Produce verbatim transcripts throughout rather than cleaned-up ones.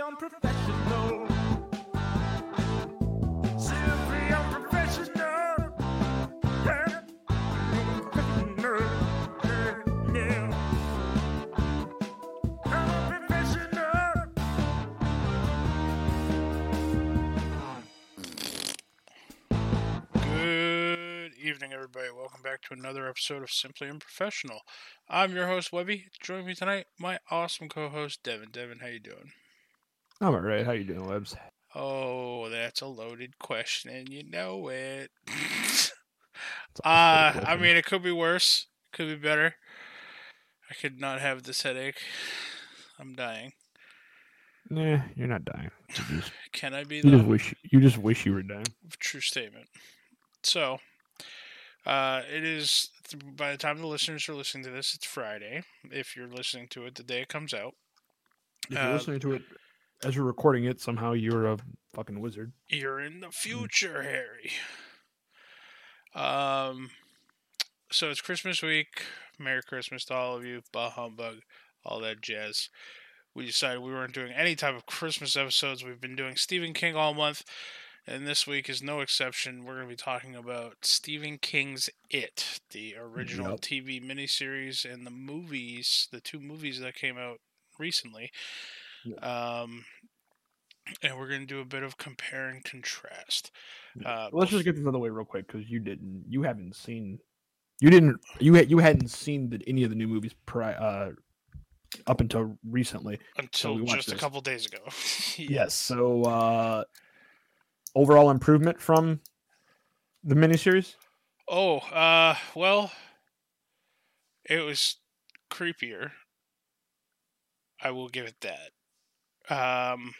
unprofessional. Simply unprofessional. Yeah. Unprofessional. Yeah. Unprofessional. Good evening, everybody. Welcome back to another episode of Simply Unprofessional. I'm your host, Webby. Joining me tonight, my awesome co-host, Devin. Devin, how you doing? I'm alright. How you doing, Webs? Oh, that's a loaded question, and you know it. It's uh, always a I mean, it could be worse. Could be better. I could not have this headache. I'm dying. Nah, you're not dying. You just, Can I be, you though? just wish you just wish you were dying. True statement. So, uh, it is, by the time the listeners are listening to this, it's Friday. If you're listening to it the day it comes out. If you're Uh, listening to it as you're recording it, somehow you're a fucking wizard. You're in the future, Harry. Um, so it's Christmas week. Merry Christmas to all of you. Bah humbug, all that jazz. We decided we weren't doing any type of Christmas episodes. We've been doing Stephen King all month, and this week is no exception. We're going to be talking about Stephen King's It, the original Yep. T V miniseries, and the movies, the two movies that came out recently. Yep. Um, and we're going to do a bit of compare and contrast. Uh, Well, let's bef- just get this out of the way real quick because you didn't, you haven't seen, you didn't, you had, you hadn't seen the, any of the new movies pri- uh, up until recently. until we watched just a this. couple days ago. Yes. So, uh, overall improvement from the miniseries. Oh, uh, well, it was creepier. I will give it that. Um,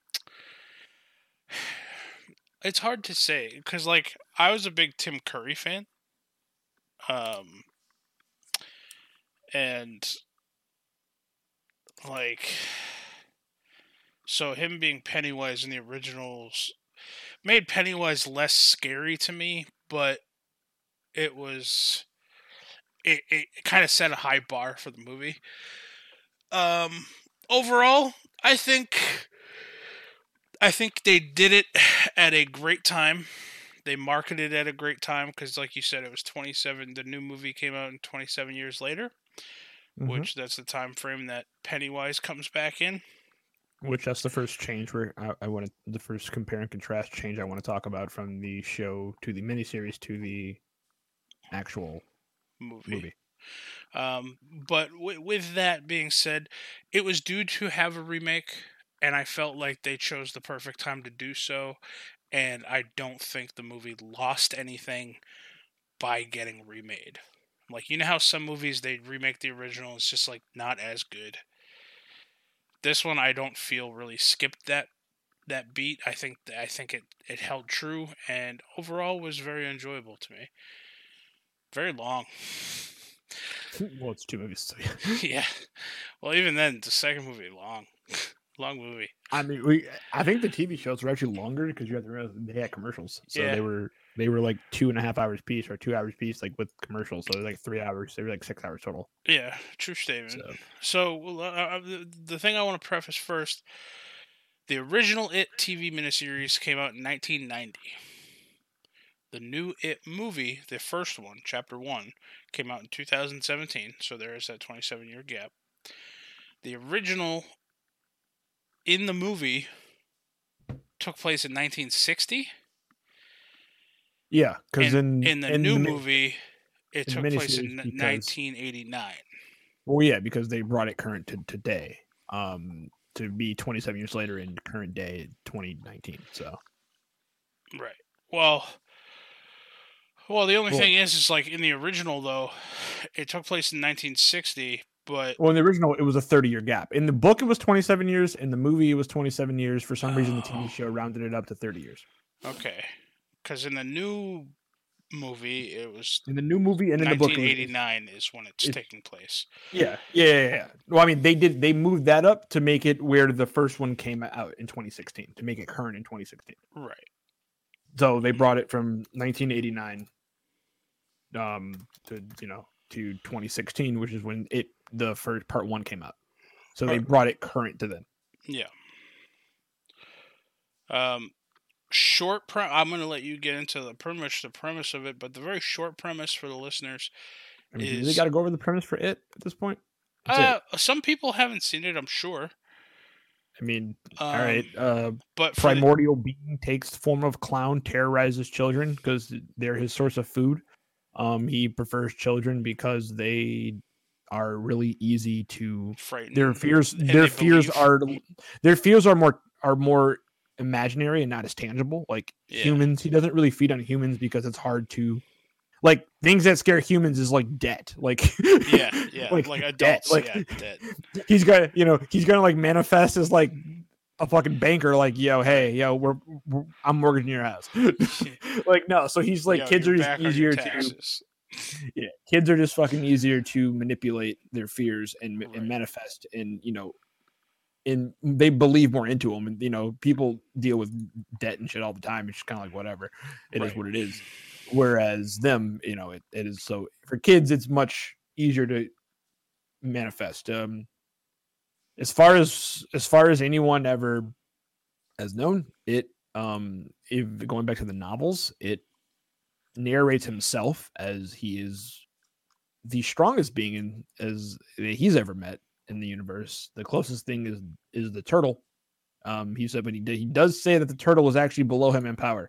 it's hard to say because, like, I was a big Tim Curry fan. Um, and like, so him being Pennywise in the originals made Pennywise less scary to me, but it was it, it kind of set a high bar for the movie. Um, overall, I think I think they did it at a great time. They marketed it at a great time because, like you said, it was twenty-seven. The new movie came out in twenty-seven years later, Mhm. which that's the time frame that Pennywise comes back in. Which that's the first change where I, I want to the first compare and contrast change I want to talk about from the show to the miniseries to the actual Movie. movie. Um, but w- with that being said, it was due to have a remake, and I felt like they chose the perfect time to do so. And I don't think the movie lost anything by getting remade. Like, you know how some movies they remake the original, it's just like not as good. This one I don't feel really skipped that that beat. I think I think it, it held true and overall was very enjoyable to me. Very long. Well, it's two movies. So Yeah. Well, even then, the second movie long, long movie. I mean, we. I think the T V shows were actually longer because you have to realize they had commercials, so Yeah. they were they were like two and a half hours piece or two hours piece, like with commercials. So it was like three hours. They were like six hours total. Yeah, true statement. So So, well, uh, the, the thing I want to preface first, the original It T V miniseries came out in nineteen ninety. The new It movie, the first one, Chapter one, came out in two thousand seventeen, so there is that twenty-seven year gap. The original in the movie took place in nineteen sixty. yeah, because And in in the in new the, mi- movie, it in took the place in miniseries because- nineteen eighty-nine. well, yeah, because they brought it current to today, um, to be twenty-seven years later in current day twenty nineteen. So Right. Well, well, the only Well- thing is, is like in the original though, it took place in nineteen sixty, but well, in the original it was a thirty year gap. In the book it was twenty-seven years. In the movie it was twenty-seven years. For some reason the T V Oh. show rounded it up to thirty years. okay, because in the new movie it was In the new movie and in the book, it nineteen was- eighty-nine is when it's it- taking place. yeah, yeah, yeah, yeah. Well, I mean, they did they moved that up to make it where the first one came out in twenty sixteen to make it current in twenty sixteen. Right. So they brought it from nineteen eighty-nine, um, to you know to twenty sixteen, which is when it the first part one came out. So they Right. brought it current to them. Yeah. Um, short. Pre- I'm going to let you get into the pretty much the premise of it, but the very short premise for the listeners I mean, do you really is got to go over the premise for it at this point? It's uh, it. some people haven't seen it. I'm sure. I mean, all Um, right. Uh, but for the, primordial being takes the form of clown, terrorizes children because they're his source of food. Um, he prefers children because they are really easy to. frightened, Their fears, and their they fears believe. are, their fears are more are more imaginary and not as tangible. Like Yeah. humans, he doesn't really feed on humans because it's hard to. Like things that scare humans is like debt, like Yeah, yeah, like, like debt, adults. like yeah, dead. he's gonna, you know, he's gonna like manifest as like a fucking banker, like yo, hey, yo, we're, we're I'm mortgaging your house. Like no, so he's like Yo, kids you're are just back on your easier to, taxes. yeah, kids are just fucking easier to manipulate their fears and Right. and manifest, and you know, and they believe more into them, and you know, people deal with debt and shit all the time. It's kind of like whatever, it is Right. what it is. Whereas them, you know, it, it is so for kids, it's much easier to manifest. Um, as far as as far as anyone ever has known, it um, if going back to the novels, it narrates himself as he is the strongest being in as that he's ever met in the universe. The closest thing is is the turtle. Um, he said, but he did, he does say that the turtle was actually below him in power.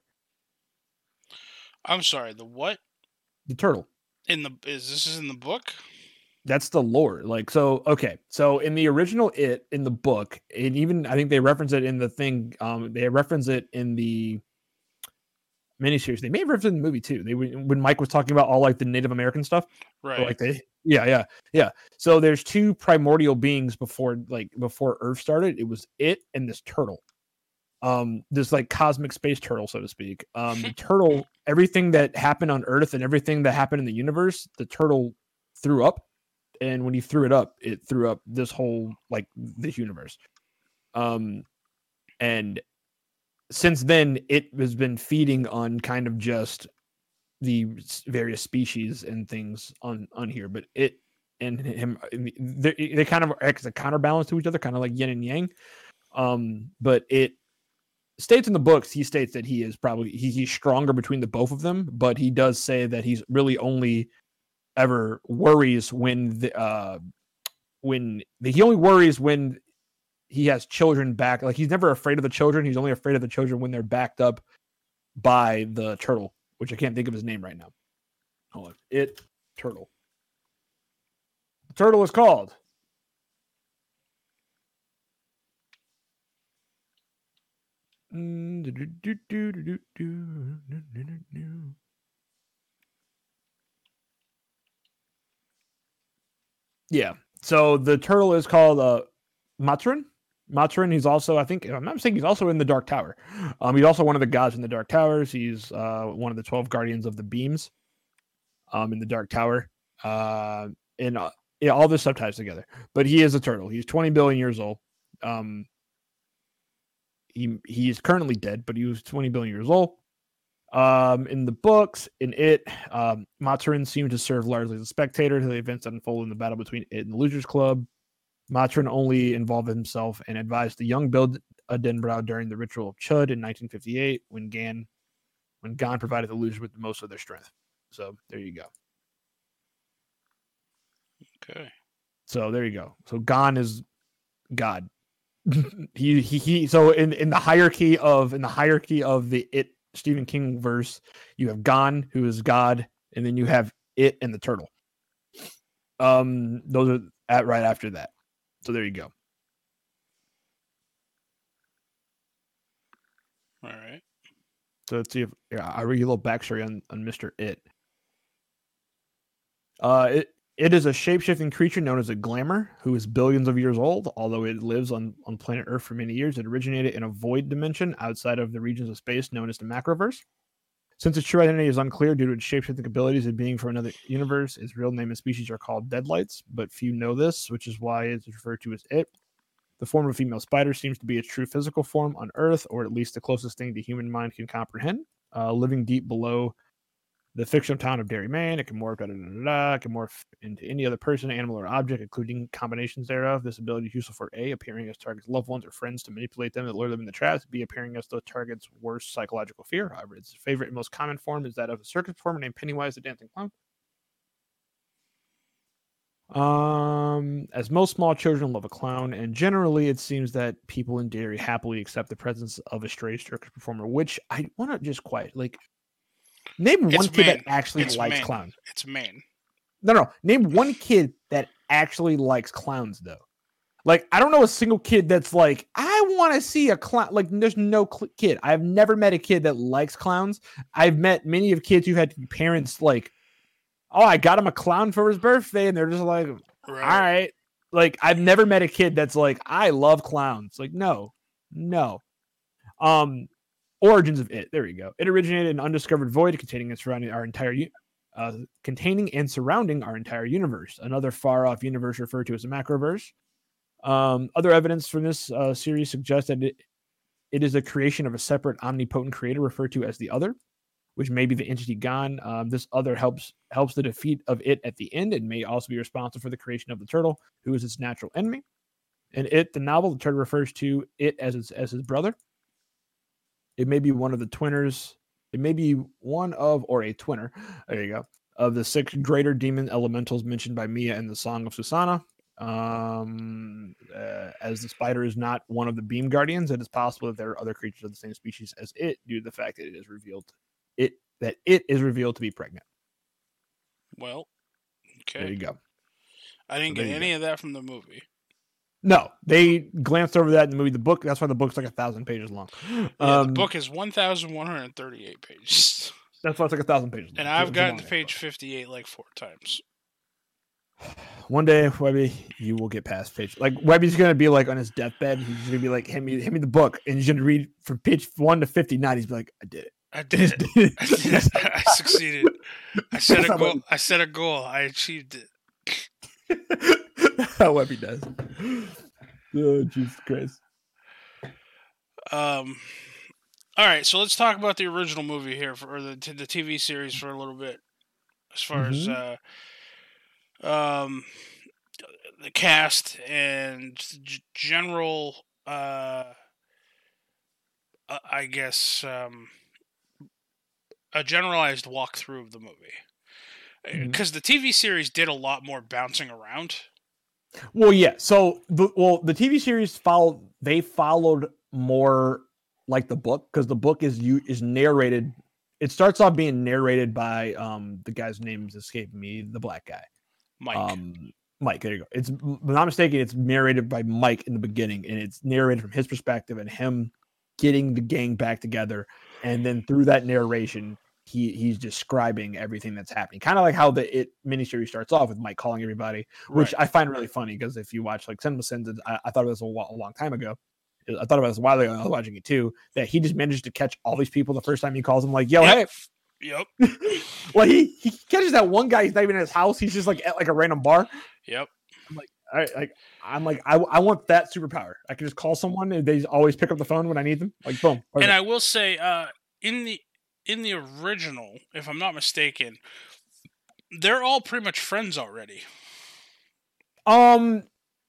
I'm sorry. The what The turtle. in the is this is in the book? That's the lore. Like, so, okay. So in the original It, in the book, and even I think they reference it in the thing, um, they reference it in the miniseries. They may have referenced it in the movie too. They when Mike was talking about all like the Native American stuff. Right. Or like they yeah, yeah, yeah. So there's two primordial beings before like before Earth started. It was It and this turtle. Um, this like cosmic space turtle, so to speak. Um, the turtle, everything that happened on Earth and everything that happened in the universe, the turtle threw up. And when he threw it up, it threw up this whole like this universe. Um, and since then, it has been feeding on kind of just the various species and things on on here. But it and him, they, they kind of act as a counterbalance to each other, kind of like yin and yang. Um, but it states in the books, he states that he is probably he, he's stronger between the both of them, but he does say that he's really only ever worries when the uh when the, he only worries when he has children back. Like he's never afraid of the children. He's only afraid of the children when they're backed up by the turtle, which I can't think of his name right now. Hold on. It turtle. The turtle is called. Yeah. So the turtle is called uh Matron. Matron, he's also, I think, if I'm not mistaken, he's also in the Dark Tower. Um, he's also one of the gods in the Dark Towers. He's uh one of the twelve guardians of the beams. Um, in the Dark Tower. Uh, and uh, yeah, all this stuff ties together. But he is a turtle. He's twenty billion years old. Um, he he is currently dead, but he was twenty billion years old. Um, in the books, in It, um, Matron seemed to serve largely as a spectator to the events that unfolded in the battle between It and the Losers Club. Matron only involved himself and advised the young Bill Denbrow during the ritual of Chud in nineteen fifty-eight when Gan when Gon provided the Losers with most of their strength. So there you go. Okay. So there you go. So Gon is God. he, he he so in in the hierarchy of in the hierarchy of the It Stephen King verse, you have Gon, who is God, and then you have It and the turtle. Um, those are at right after that. So there you go. All right. So let's see if yeah, I read you a little backstory on, on Mister It. Uh, it it is a shape-shifting creature known as a glamour, who is billions of years old. Although it lives on, on planet Earth for many years, it originated in a void dimension outside of the regions of space known as the Macroverse. Since its true identity is unclear due to its shape-shifting abilities and being from another universe, its real name and species are called Deadlights, but few know this, which is why it's referred to as It. The form of a female spider seems to be its true physical form on Earth, or at least the closest thing the human mind can comprehend, uh, living deep below the fictional town of Derry, Maine. It can morph, da, da, da, da, it can morph into any other person, animal, or object, including combinations thereof. This ability is useful for A, appearing as target's loved ones or friends to manipulate them and lure them into traps. B, appearing as the target's worst psychological fear. However, its favorite and most common form is that of a circus performer named Pennywise the Dancing Clown. Um, as most small children love a clown, and generally it seems that people in Derry happily accept the presence of a stray circus performer, which I want to just quiet. Like, name It's one kid Maine. that actually It's likes Maine. clowns. It's Maine. No, no. Name one kid that actually likes clowns, though. Like, I don't know a single kid that's like, I want to see a clown. Like, there's no cl- kid. I've never met a kid that likes clowns. I've met many of kids who had parents like, oh, I got him a clown for his birthday, and they're just like, Right. all right. Like, I've never met a kid that's like, I love clowns. Like, no, no. Um, origins of it. There we go. It originated in an undiscovered void containing and surrounding our entire, u- uh, containing and surrounding our entire universe. Another far-off universe referred to as a macroverse. Um, other evidence from this uh, series suggests that it, it is a creation of a separate omnipotent creator referred to as the Other, which may be the entity gone. Um, this Other helps helps the defeat of it at the end and may also be responsible for the creation of the turtle, who is its natural enemy. In It, the novel, the turtle refers to it as its, as his brother. It may be one of the twinners. It may be one of or a twinner. There you go. Of the six greater demon elementals mentioned by Mia in the Song of Susanna. Um, uh, as the spider is not one of the beam guardians, it is possible that there are other creatures of the same species as it, due to the fact that it is revealed it that it is revealed to be pregnant. Well, There you okay. go. I didn't So there get you any of that from the movie. No, they glanced over that in the movie. The book, that's why the book's like a thousand pages long. Yeah, Um, the book is one thousand one hundred thirty-eight pages. that's why it's like a thousand pages long. And It's I've a gotten long to page book. fifty-eight like four times. One day, Webby, you will get past page. Like Webby's gonna be like on his deathbed. He's gonna be like, "Hand me, hand me the book," and he's gonna read from page one to fifty-nine. He's like, "I did it. I did it. I did it. I succeeded. I set a That's goal. I set a goal. I achieved it. That's how Webby does. Oh, Jesus Christ. Um. All right, so let's talk about the original movie here, for or the the T V series for a little bit, as far as uh, um, the cast and g- general, uh, uh, I guess, um, a generalized walkthrough of the movie, Mhm. because the T V series did a lot more bouncing around. Well, yeah. So, the, well, the T V series followed. They followed more like the book because the book is you is narrated. It starts off being narrated by um the guy's name is escaping me, the black guy, Mike. um Mike. There you go. It's, if I'm not mistaken, it's narrated by Mike in the beginning, and it's narrated from his perspective and him getting the gang back together, and then through that narration, he he's describing everything that's happening. Kind of like how the It miniseries starts off with Mike calling everybody, which Right. I find really funny because if you watch like Cinema Sins, I, I thought it was a, wa- a long time ago. I thought about this a while ago. I was watching it too. That he just managed to catch all these people the first time he calls them. Like, yo, Yep. hey, Yep. well, he he catches that one guy. He's not even in his house. He's just like at like a random bar. Yep. All right, like I'm like I, I want that superpower. I can just call someone and they always pick up the phone when I need them. Like boom. And perfect. I will say, uh, in the in the original, if I'm not mistaken, they're all pretty much friends already. Um.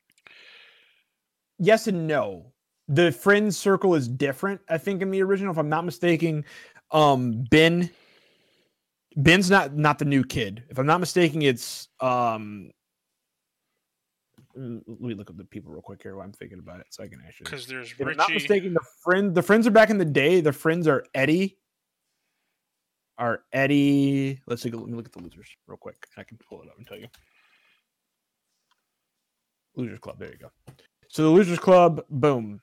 Yes and no. The friend circle is different. I think in the original, if I'm not mistaken, um, Ben. Ben's not not the new kid. If I'm not mistaken, it's um. mm, Let me look up the people real quick here while I'm thinking about it, so I can actually. Because there's If I'm not Richie. mistaken, the friend the friends are back in the day. The friends are Eddie. Are Eddie? Let's take a, let me look at the losers real quick. I can pull it up and tell you. Losers Club. There you go. So the Losers Club, boom.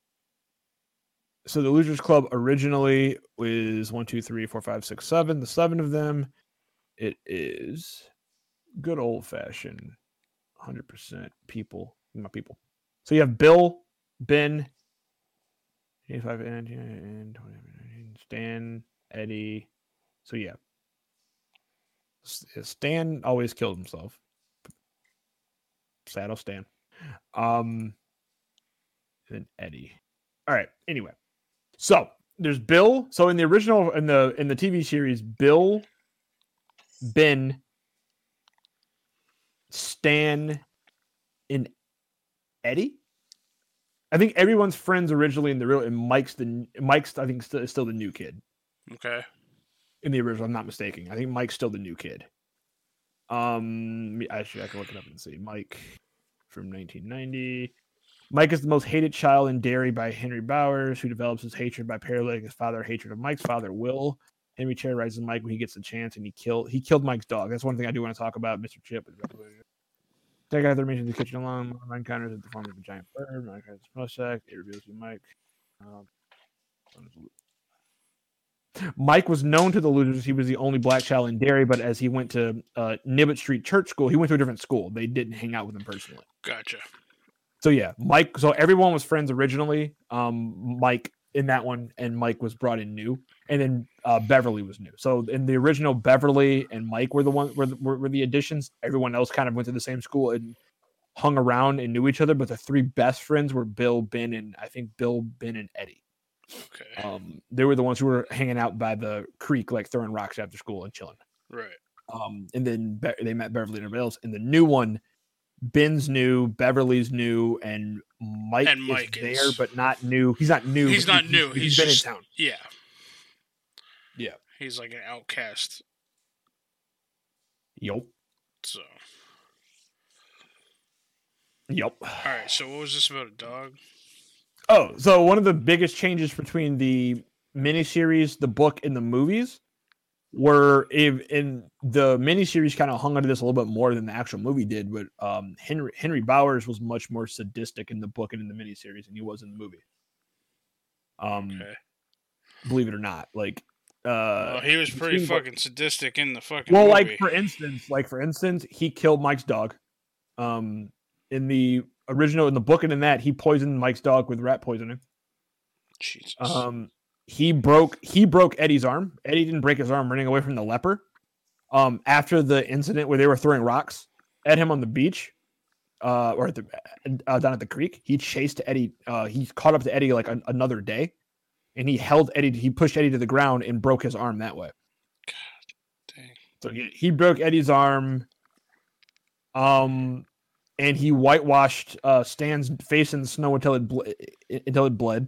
So the Losers Club originally was one, two, three, four, five, six, seven. The seven of them, it is good old fashioned, one hundred percent people, my people. So you have Bill, Ben, eighty-five, and, and Stan, Eddie. So yeah, Stan always killed himself. Saddle Stan. Um, and then Eddie. All right. Anyway, so there's Bill. So in the original, in the in the T V series, Bill Ben, Stan, and Eddie. I think everyone's friends originally in the real, and Mike's the Mike's I think still, still the new kid Okay. in the original. I'm not mistaken. I think Mike's still the new kid. Um, actually, I can look it up and see. Mike from nineteen ninety. Mike is the most hated child in Derry by Henry Bowers, who develops his hatred by paralleling his father hatred of Mike's father, Will. Henry terrorizes Mike when he gets the chance, and he killed he killed Mike's dog. That's one thing I do want to talk about, Mister Chip. That guy that remains in the kitchen alone. Mine encounters in the form of a giant bird. Mine encounters a sack. It reveals who Mike. Um, Mike was known to the losers. He was the only black child in Derry, but as he went to uh, Nibbit Street Church School, he went to a different school. They didn't hang out with him personally. Gotcha. So yeah, Mike. So everyone was friends originally. Um, Mike in that one, and Mike was brought in new, and then uh, Beverly was new. So in the original, Beverly and Mike were the one were the, were, were the additions. Everyone else kind of went to the same school and hung around and knew each other. But the three best friends were Bill, Ben, and I think Bill, Ben, and Eddie. Okay. Um, they were the ones who were hanging out by the creek, like throwing rocks after school and chilling. Right. Um, and then Be- they met Beverly and everybody else. And the new one, Ben's new, Beverly's new, and Mike, And Mike is is- there, but not new. He's not new. He's but not he- new. He's He's been just- in town. Yeah. Yeah. He's like an outcast. Yup. So. Yup. All right. So what was this about a dog? Oh, so one of the biggest changes between the miniseries, the book, and the movies were if in the miniseries kind of hung onto this a little bit more than the actual movie did, but um, Henry Henry Bowers was much more sadistic in the book and in the miniseries than he was in the movie. Um, Okay. believe it or not, like uh, Well, he was pretty between- fucking sadistic in the fucking well, movie. like for instance, like for instance, he killed Mike's dog. Um, in the original, in the book, and in that, he poisoned Mike's dog with rat poisoning. Jesus. Um, he broke he broke Eddie's arm. Eddie didn't break his arm running away from the leper. Um, after the incident where they were throwing rocks at him on the beach, uh, or at the uh, down at the creek, he chased Eddie. Uh, he caught up to Eddie like an, another day, and he held Eddie. He pushed Eddie to the ground and broke his arm that way. Dang. So he, he broke Eddie's arm. Um, and he whitewashed uh, Stan's face in the snow until it ble- until it bled.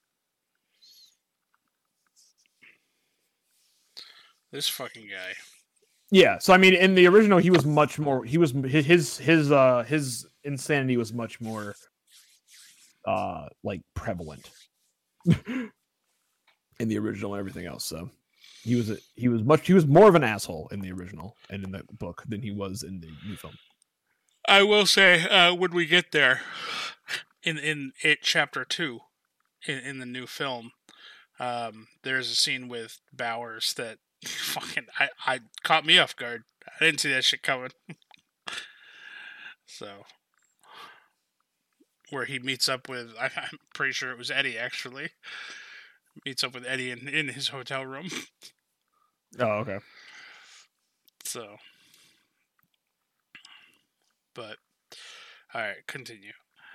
This fucking guy. Yeah, so I mean, in the original, he was much more. He was his his his uh his insanity was much more uh like prevalent in the original and everything else. So he was a, he was much he was more of an asshole in the original and in the book than he was in the new film. I will say, uh, when we get there, in in it chapter two, in in the new film, um, there's a scene with Bowers that fucking I, I caught me off guard. I didn't see that shit coming. So, where he meets up with, I, I'm pretty sure it was Eddie actually. Meets up with Eddie in, in his hotel room. Oh, okay. So, but all right, continue.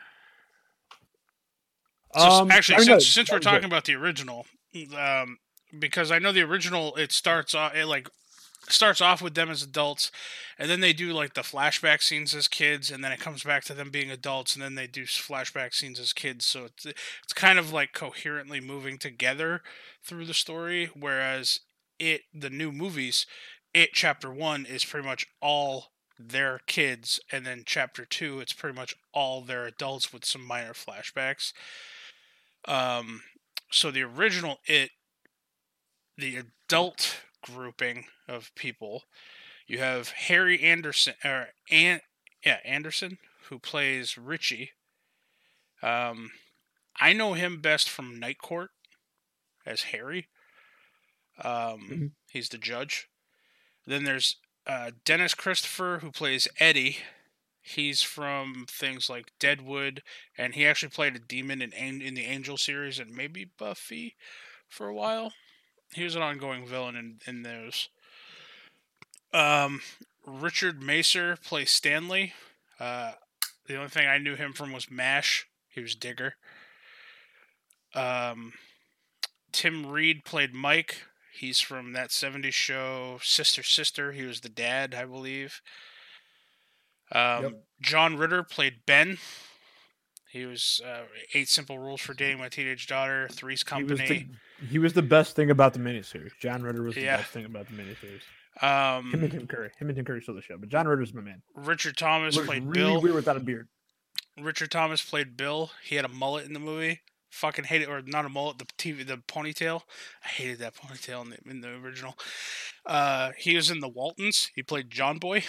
So, Um, actually, I mean, no, since since that we're was talking good. about the original, um, because I know the original, it starts off it like starts off with them as adults, and then they do like the flashback scenes as kids, and then it comes back to them being adults, and then they do flashback scenes as kids. So it's it's kind of like coherently moving together through the story. Whereas it the new movies, it chapter one is pretty much all their kids, and then chapter two it's pretty much all their adults with some minor flashbacks. Um, so the original it, the adult grouping of people, you have Harry Anderson or An- yeah Anderson, who plays Richie. Um, I know him best from Night Court as Harry. Um, Mhm. He's the judge. Then there's uh, Dennis Christopher, who plays Eddie. He's from things like Deadwood, and he actually played a demon in An- in the Angel series and maybe Buffy for a while. He was an ongoing villain in, in those. Um, Richard Macer plays Stanley. Uh, the only thing I knew him from was MASH. He was Digger. Um, Tim Reed played Mike. He's from that seventies show, Sister Sister. He was the dad, I believe. Um, Yep. John Ritter played Ben. He was uh, Eight Simple Rules for Dating My Teenage Daughter, Three's He was Company. the he was the best thing about the miniseries. John Ritter was the Yeah. best thing about the miniseries. Um, Him and Tim Curry. Him and Tim Curry stole the show, but John Ritter's my man. Richard Thomas Looks played really Bill. weird without a beard. Richard Thomas played Bill. He had a mullet in the movie. Fucking hate it, or not a mullet, the T V, the ponytail. I hated that ponytail in the, in the original. Uh, he was in The Waltons. He played John Boy.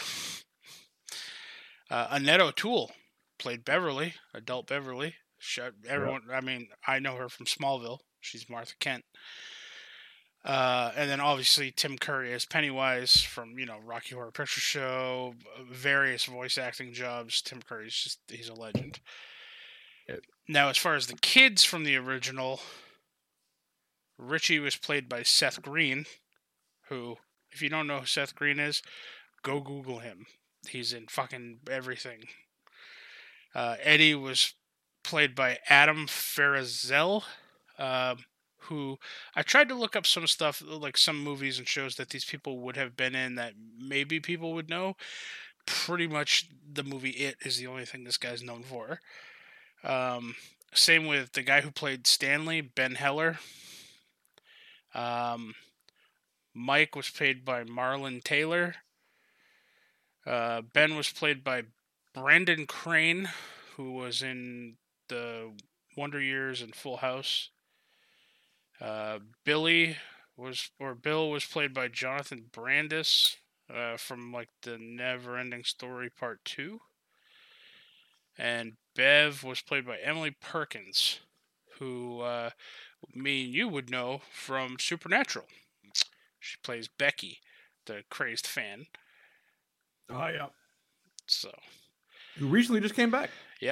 Uh, Annette O'Toole played Beverly, adult Beverly. Shut everyone. I mean, I know her from Smallville. She's Martha Kent. Uh, and then obviously Tim Curry as Pennywise from, you know, Rocky Horror Picture Show, various voice acting jobs. Tim Curry's just, he's a legend. Yep. Now, as far as the kids from the original, Richie was played by Seth Green, who, if you don't know who Seth Green is, go Google him. He's in fucking everything. Uh, Eddie was played by Adam Farizel, uh, who I tried to look up some stuff, like some movies and shows that these people would have been in that maybe people would know. Pretty much the movie It is the only thing this guy's known for. Um, same with the guy who played Stanley, Ben Heller. Um, Mike was played by Marlon Taylor. Uh, Ben was played by Brandon Crane, who was in the Wonder Years and Full House. Uh, Billy was, or Bill was played by Jonathan Brandis uh, from like the Never Ending Story Part Two. And Bev was played by Emily Perkins, who uh, me and you would know from Supernatural. She plays Becky, the crazed fan. Oh yeah. So. Who recently just came back. Yeah.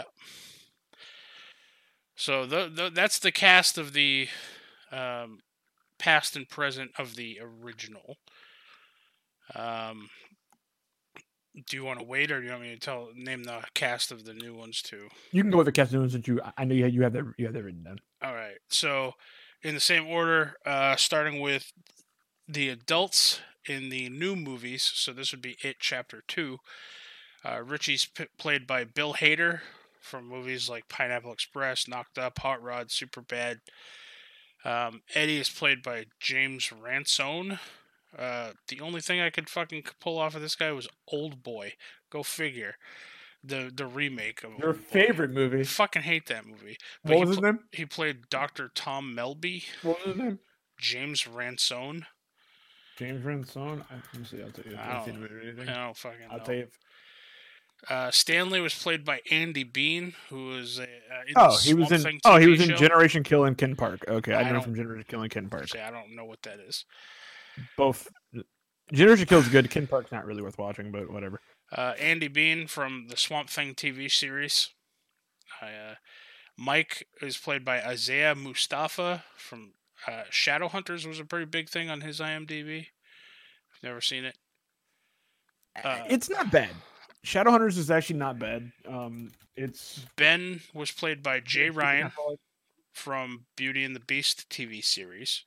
So the, the that's the cast of the um, past and present of the original. Um, do you want to wait, or do you want me to tell name the cast of the new ones too? You can go with the cast news since you. I know you you have that you have that written down. All right. So in the same order, uh, starting with the adults in the new movies. So this would be It Chapter Two. Uh, Richie's p- played by Bill Hader from movies like Pineapple Express, Knocked Up, Hot Rod, Superbad. Um, Eddie is played by James Ransone. Uh, the only thing I could fucking pull off of this guy was Old Boy. Go figure. The the remake of Your Old Boy. favorite movie. I fucking hate that movie. But What he was his pl- name? He played Doctor Tom Melby. What was his name? James Ransone. James Ransone. I, let me see. I'll tell you. If I I've seen don't, him or anything. I don't fucking know. I'll tell you. If, Uh, Stanley was played by Andy Bean, who was a, uh, in oh, the he was Swamp in. Thing Oh, he T V was in show. Generation Kill and Ken Park. Okay, I, I know him don't- from Generation Kill and Ken Park. See, I don't know what that is. Both. Generation Kill is good. Ken Park's not really worth watching, but whatever. Uh, Andy Bean from the Swamp Thing T V series. Uh, Mike is played by Isaiah Mustafa from uh, Shadowhunters. Was a pretty big thing on his IMDb. Never seen it. Uh, it's not bad. Shadowhunters is actually not bad. Um, it's Ben was played by Jay Ryan from Beauty and the Beast T V series.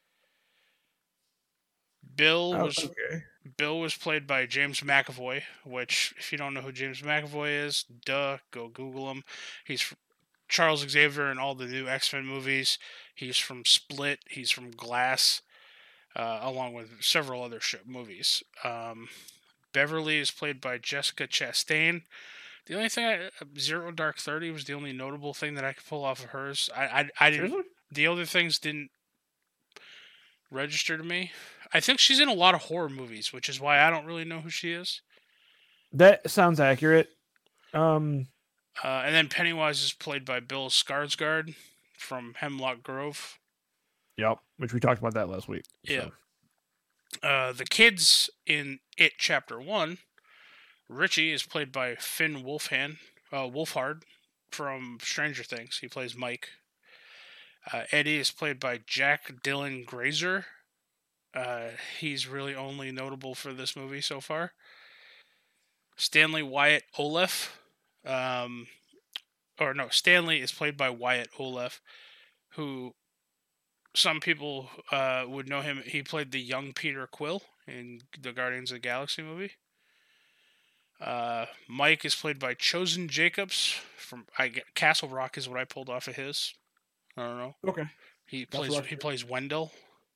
Bill Oh, was okay. Bill was played by James McAvoy, which, if you don't know who James McAvoy is, duh, go Google him. He's f- Charles Xavier in all the new X-Men movies. He's from Split. He's from Glass, uh, along with several other sh- movies. Um, Beverly is played by Jessica Chastain. The only thing, I, Zero Dark Thirty was the only notable thing that I could pull off of hers. I, I, I didn't. Seriously? The other things didn't register to me. I think she's in a lot of horror movies, which is why I don't really know who she is. That sounds accurate. Um, Uh, and then Pennywise is played by Bill Skarsgård from Hemlock Grove. yep. Which we talked about that last week. Yeah. so. Uh, the kids in It Chapter One, Richie is played by Finn Wolfhard, uh, Wolfhard from Stranger Things. He plays Mike. Uh, Eddie is played by Jack Dylan Grazer. Uh, he's really only notable for this movie so far. Stanley Wyatt Olaf, um, or no, Stanley is played by Wyatt Olaf, who some people uh, would know him. He played the young Peter Quill in the Guardians of the Galaxy movie. Uh, Mike is played by Chosen Jacobs from I get, Castle Rock is what I pulled off of his. I don't know. Okay. He Castle plays Rock. he plays Wendell.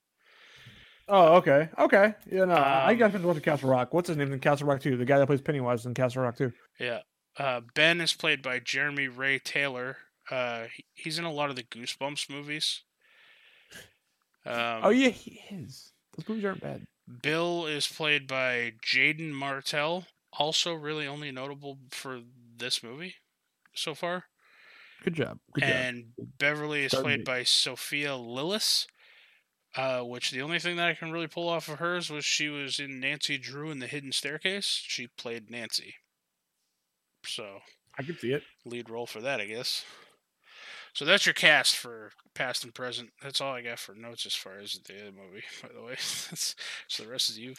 Oh, okay. Okay. Yeah, no, I Um, got to watch Castle Rock. What's his name in Castle Rock too? The guy that plays Pennywise in Castle Rock too. Yeah. Uh, Ben is played by Jeremy Ray Taylor. Uh, he, he's in a lot of the Goosebumps movies. Um, Oh yeah, he is. Those movies aren't bad. Bill is played by Jaden Martell, also really only notable for this movie so far. Good job. Good job. and Beverly is Starting played to- by Sophia Lillis, uh, which the only thing that I can really pull off of hers was she was in Nancy Drew in The Hidden Staircase. She played Nancy. So, I could see it. lead role for that, I guess. So that's your cast for past and present. That's all I got for notes as far as the other movie, by the way. That's, so the rest is you.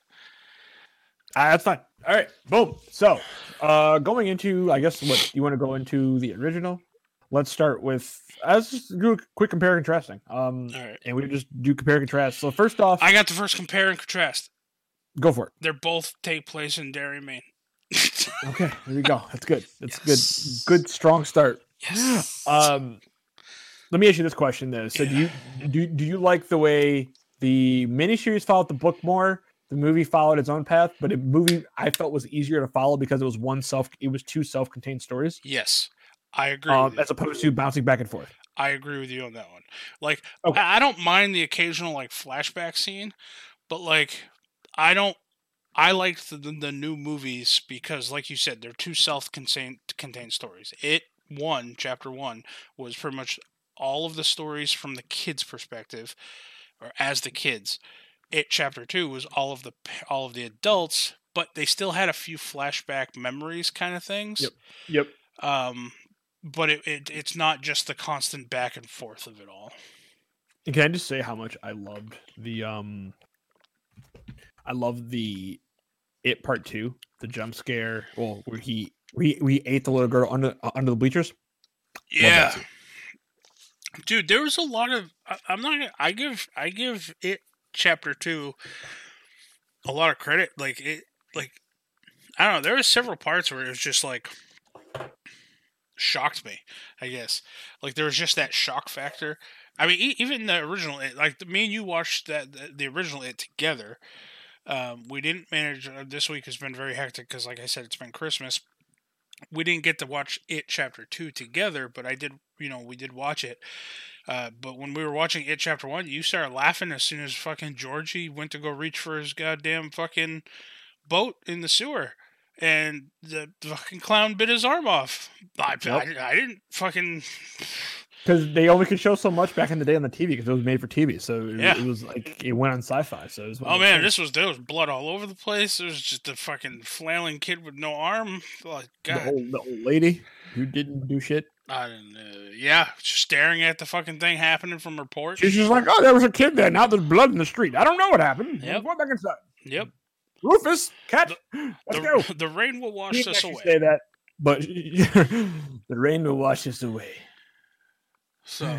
Ah, that's fine. All right, boom. So, uh, going into, I guess, what you want to go into the original. Let's start with. Let's just do a quick compare and contrasting. Um, All right. and we just do compare and contrast. So first off, I got the first compare and contrast. go for it. They're both take place in Derry, Maine. Okay, there we go. That's good. That's Yes. good. Good, strong start. Yes. Um, let me ask you this question though. So, do you do do you like the way the miniseries followed the book more? The movie followed its own path, but the movie I felt was easier to follow because it was one self. It was two self-contained stories, Yes. I agree. um, with you. as opposed to bouncing back and forth. I agree with you on that one. Like, Okay. I I don't mind the occasional like flashback scene, but like, I don't. I liked the, the new movies because, like you said, they're two self-contained contained stories. It one chapter one was pretty much all of the stories from the kids' perspective, or as the kids. It chapter two was all of the p- all of the adults, but they still had a few flashback memories kind of things. Yep. Yep. Um, but it, it it's not just the constant back and forth of it all. And can I just say how much I loved the um I love the It Part Two, the jump scare. Well, where he we we ate the little girl under uh, under the bleachers. Love that Yeah, scene. dude, there was a lot of. I, I'm not. Gonna, I give. I give it chapter two a lot of credit. Like it. Like I don't know. There was several parts where it was just like shocked me. I guess like there was just that shock factor. I mean, e- even the original. It, like the, me and you watched that the, the original it together. Um, we didn't manage. Uh, this week has been very hectic because, like I said, it's been Christmas. We didn't get to watch it chapter two together, but I did. You know, we did watch it. Uh, but when we were watching it chapter one, you started laughing as soon as fucking Georgie went to go reach for his goddamn fucking boat in the sewer, and the fucking clown bit his arm off. I, Yep. I, I didn't fucking. Because they only could show so much back in the day on the T V because it was made for T V. So it, Yeah. it was like it went on sci-fi. So it was one Oh of those man, things. this was there was blood all over the place. There was just a fucking flailing kid with no arm. Like the God, old, the old lady who didn't do shit. I didn't. Uh, yeah, just staring at the fucking thing happening from her porch. She's just like, oh, there was a kid there. Now there's blood in the street. I don't know what happened. Yep. Go back inside. Yep. Rufus, catch. Let's go. The, the rain will wash He didn't this actually away. say that, but the rain will wash us away. So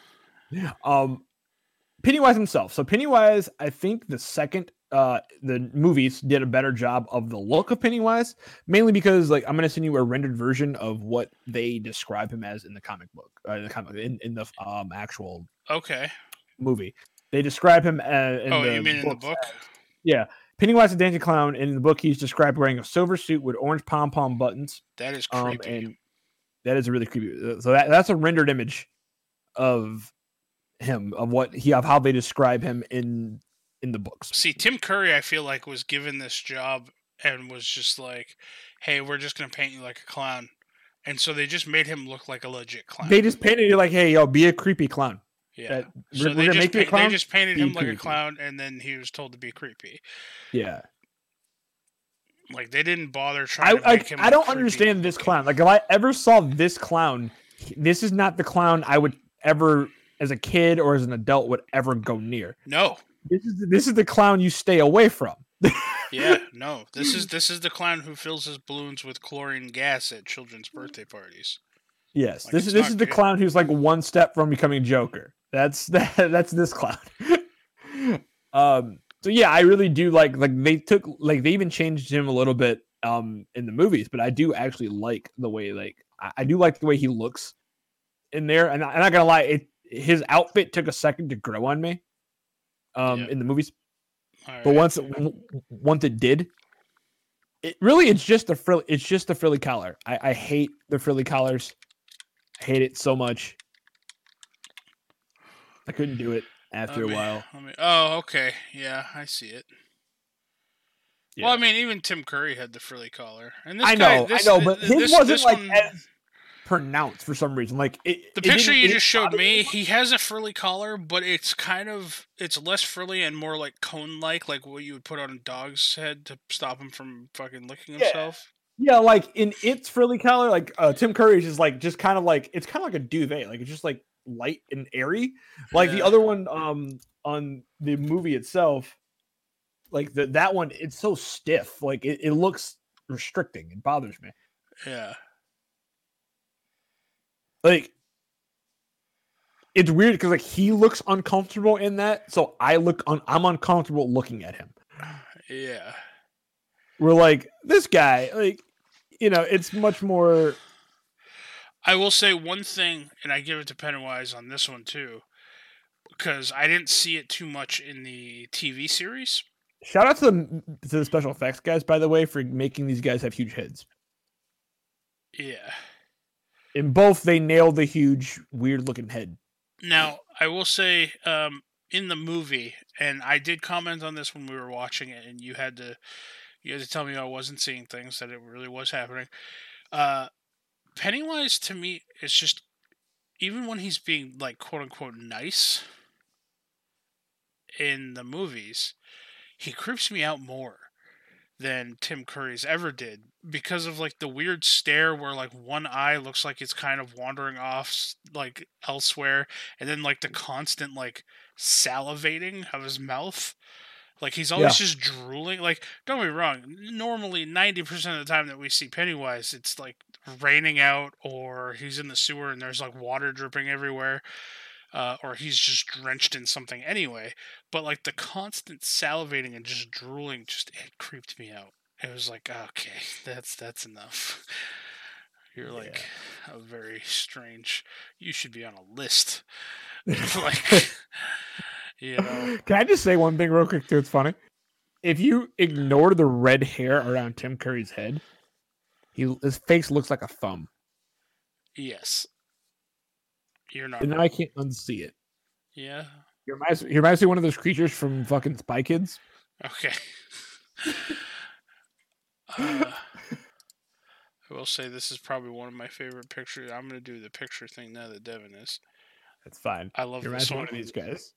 Um, Pennywise himself. So Pennywise, I think the second uh the movies did a better job of the look of Pennywise, mainly because like I'm gonna send you a rendered version of what they describe him as in the comic book, uh, in the comic in, in the um actual okay. movie. They describe him as in Oh, the you mean in the books book? as- yeah. Pennywise the dancing clown. In the book, he's described wearing a silver suit with orange pom pom buttons. That is Um, creepy. and that is really creepy. So that, that's a rendered image of him, of what he of how they describe him in in the books. See, Tim Curry, I feel like was given this job and was just like, "Hey, we're just gonna paint you like a clown," and so they just made him look like a legit clown. They just painted you like, hey, yo, be a creepy clown. yeah. that- So we're- they we're gonna just, make you a pa- clown? they just painted Be him like a creepy. clown, and then he was told to be creepy. Yeah. Like they didn't bother trying I to I, make him. I look don't creepy. understand this clown. Like if I ever saw this clown, this is not the clown I would ever as a kid or as an adult would ever go near. No. This is this is the clown you stay away from. Yeah. No. This is this is the clown who fills his balloons with chlorine gas at children's birthday parties. Yes, Like, this it's is this not is the good. clown who's like one step from becoming Joker. That's that, that's this clown. um. So yeah, I really do like like they took like they even changed him a little bit um in the movies, but I do actually like the way like I, I do like the way he looks in there. And I, I'm not gonna lie, it his outfit took a second to grow on me um Yeah. in the movies, All but right. once it, w- once it did, it really it's just the frill it's just the frilly collar. I, I hate the frilly collars. I hate it so much. I couldn't do it after Let a me- while. let me- oh, okay. Yeah, I see it. Yeah. Well, I mean, even Tim Curry had the frilly collar, and this I guy, know, this, I know, but th- his this, wasn't this like one, as pronounced for some reason. Like it, the it picture didn't- you it just didn't showed bother me, he has a frilly collar, but it's kind of it's less frilly and more like cone-like, like what you would put on a dog's head to stop him from fucking licking Yeah. himself. Yeah, like in its frilly collar, like uh, Tim Curry's is like just kind of like it's kind of like a duvet, like it's just like light and airy. Like the Yeah. other one, um, on the movie itself, like the that one, it's so stiff, like it, it looks restricting. It bothers me. Yeah. Like it's weird because like he looks uncomfortable in that, so I look un- I'm uncomfortable looking at him. Yeah. We're like this guy, like you know, it's much more. I will say one thing, and I give it to Pennywise on this one too, because I didn't see it too much in the T V series. Shout out to the to the special effects guys, by the way, for making these guys have huge heads. Yeah. In both, they nailed the huge, weird looking head. Now, I will say, um, in the movie, and I did comment on this when we were watching it, and you had to, you had to tell me I wasn't seeing things, that it really was happening. Uh, Pennywise to me is just, even when he's being like quote unquote nice in the movies, he creeps me out more than Tim Curry's ever did because of like the weird stare where like one eye looks like it's kind of wandering off like elsewhere, and then like the constant like salivating of his mouth. Like he's always Yeah. just drooling. Like, don't get me wrong, normally ninety percent of the time that we see Pennywise, it's like raining out or he's in the sewer and there's like water dripping everywhere. Uh, or he's just drenched in something anyway. But like the constant salivating and just drooling, just it creeped me out. It was like, okay, that's that's enough. You're like a very strange. You should be on a list. Like, you know. Can I just say one thing real quick too? It's funny. If you ignore the red hair around Tim Curry's head, he his face looks like a thumb, Yes. You're not. and now I can't unsee it. Yeah. He reminds, he reminds me of one of those creatures from fucking Spy Kids. Okay. uh, I will say this is probably one of my favorite pictures. I'm going to do the picture thing now that Devin is. That's fine. I love He this reminds me of one. one of these guys.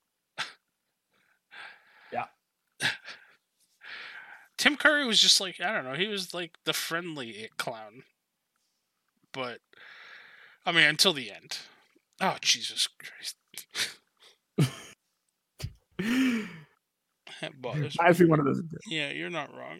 Yeah. Tim Curry was just like, I don't know, he was like the friendly it clown. But, I mean, until the end. Oh, Jesus Christ. That bothers I me. see one of those. Yeah, you're not wrong.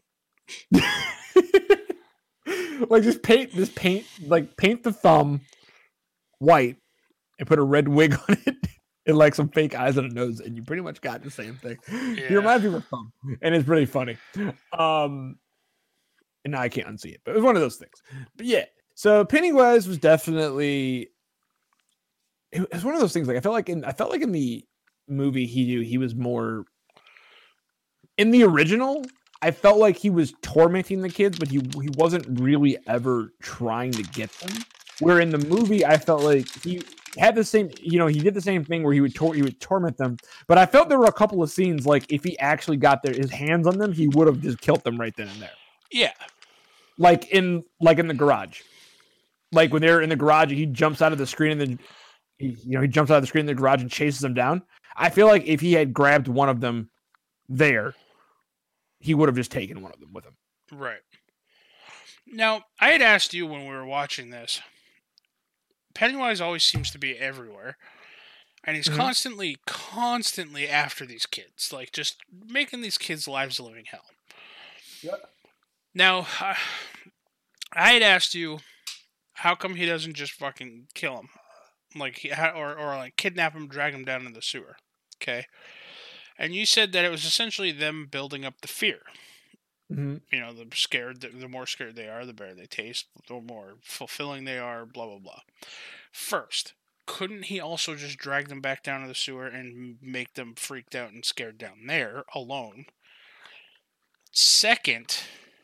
Like just paint, just paint, like paint the thumb white and put a red wig on it and like some fake eyes and a nose, and you pretty much got the same thing. Yeah. He reminds me of a thumb, and it's really funny. Um, and now I can't unsee it, but it was one of those things. But yeah, so Pennywise was definitely. It was one of those things. Like I felt like in I felt like in the movie he he was more. In the original, I felt like he was tormenting the kids, but he he wasn't really ever trying to get them. Where in the movie, I felt like he had the same, you know, he did the same thing where he would tor- he would torment them. But I felt there were a couple of scenes like if he actually got their his hands on them, he would have just killed them right then and there. Yeah. Like in like in the garage, like when they're in the garage, he jumps out of the screen and then he, you know he jumps out of the screen in the garage and chases them down. I feel like if he had grabbed one of them there, he would have just taken one of them with him. Right. Now, I had asked you when we were watching this, Pennywise always seems to be everywhere. And he's Mhm. constantly, constantly after these kids. Like, just making these kids' lives a living hell. Yep. Now, I, I had asked you How come he doesn't just fucking kill him, like he, ha- or or like kidnap him, drag him down in the sewer? Okay, and you said that it was essentially them building up the fear. Mhm. You know, the scared, the, the more scared they are, the better they taste, the more fulfilling they are. Blah blah blah. First, couldn't he also just drag them back down to the sewer and make them freaked out and scared down there alone? Second,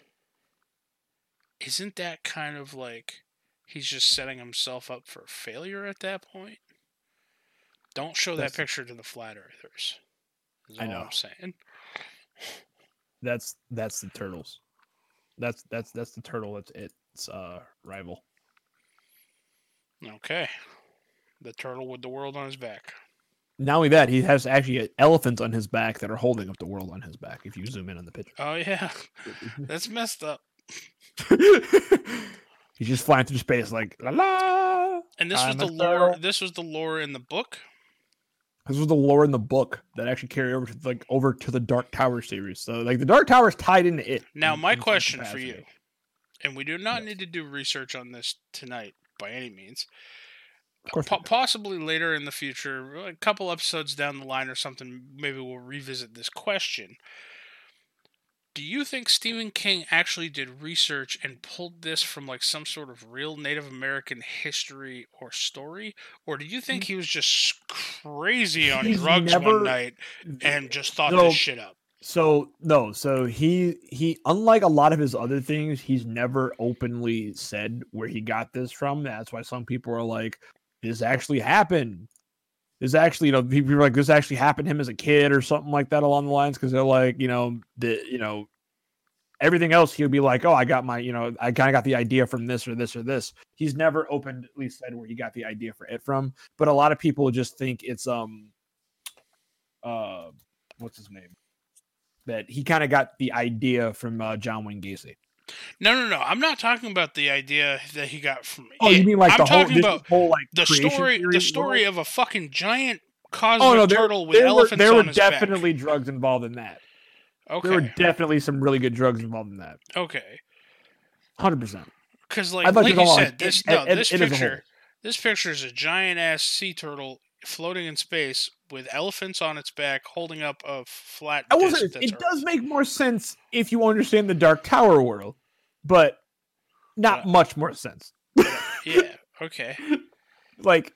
isn't that kind of like he's just setting himself up for failure at that point? Don't show That's- that picture to the flat earthers. Is I all know. I'm saying. That's that's the turtles. That's that's that's the turtle. That's its uh, rival. Okay. The turtle with the world on his back. Not only that, he has actually elephants on his back that are holding up the world on his back. If you zoom in on the picture, Oh yeah, that's messed up. he's just flying through space like la la. And this was I'm the a lore. turtle. This was the lore in the book. This was the lore in the book that actually carried over to like over to the Dark Tower series. So like the Dark Tower is tied into it. Now, in- my in some question for capacity. you, and we do not Yes. need to do research on this tonight by any means. Of course, Po- we do. possibly later in the future, a couple episodes down the line or something, maybe we'll revisit this question. Do you think Stephen King actually did research and pulled this from like some sort of real Native American history or story? Or do you think he was just crazy on He's drugs never- one night and just thought No. this shit up? So no, so he he unlike a lot of his other things, he's never openly said where he got this from. That's why some people are like, this actually happened. This actually, you know, people are like, this actually happened to him as a kid or something like that along the lines, because they're like, you know, the you know, everything else he'll be like, oh, I got my, you know, I kind of got the idea from this or this or this. He's never openly said where he got the idea for it from, but a lot of people just think it's um, uh, what's his name? That he kind of got the idea from uh, John Wayne Gacy. No, no, no. I'm not talking about the idea that he got from Oh, it. you mean like I'm the whole, talking this about whole like the creation story, theory the story world? of a fucking giant cosmic Oh no, there, turtle with there elephants were, there on were his definitely drugs involved in that. back. There were Okay, definitely some really good drugs involved in that. okay. Hundred percent. Because like, I'd like like to you go on said, it- this it- no, it- this it as a whole. picture, this picture is a giant ass sea turtle floating in space with elephants on its back, holding up a flat I disc. wasn't. That's It does Earth. make more sense if you understand the Dark Tower world, but not Yeah. much more sense. Yeah. Okay. Like,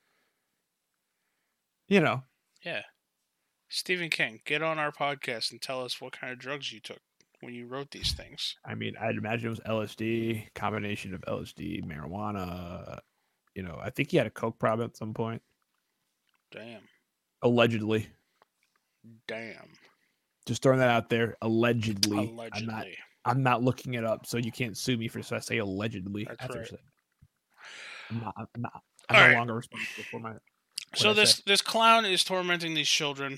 you know, Yeah. Stephen King, get on our podcast and tell us what kind of drugs you took when you wrote these things. I mean, I'd imagine it was L S D, combination of L S D, marijuana. You know, I think he had a coke problem at some point, Damn. allegedly. Damn. Just throwing that out there, allegedly. Allegedly. I'm not. I'm not looking it up, so you can't sue me for so I say allegedly. That's After right. saying- I'm not. I'm not. I'm All no right. longer responsible for my. So What'd I this say? this clown is tormenting these children.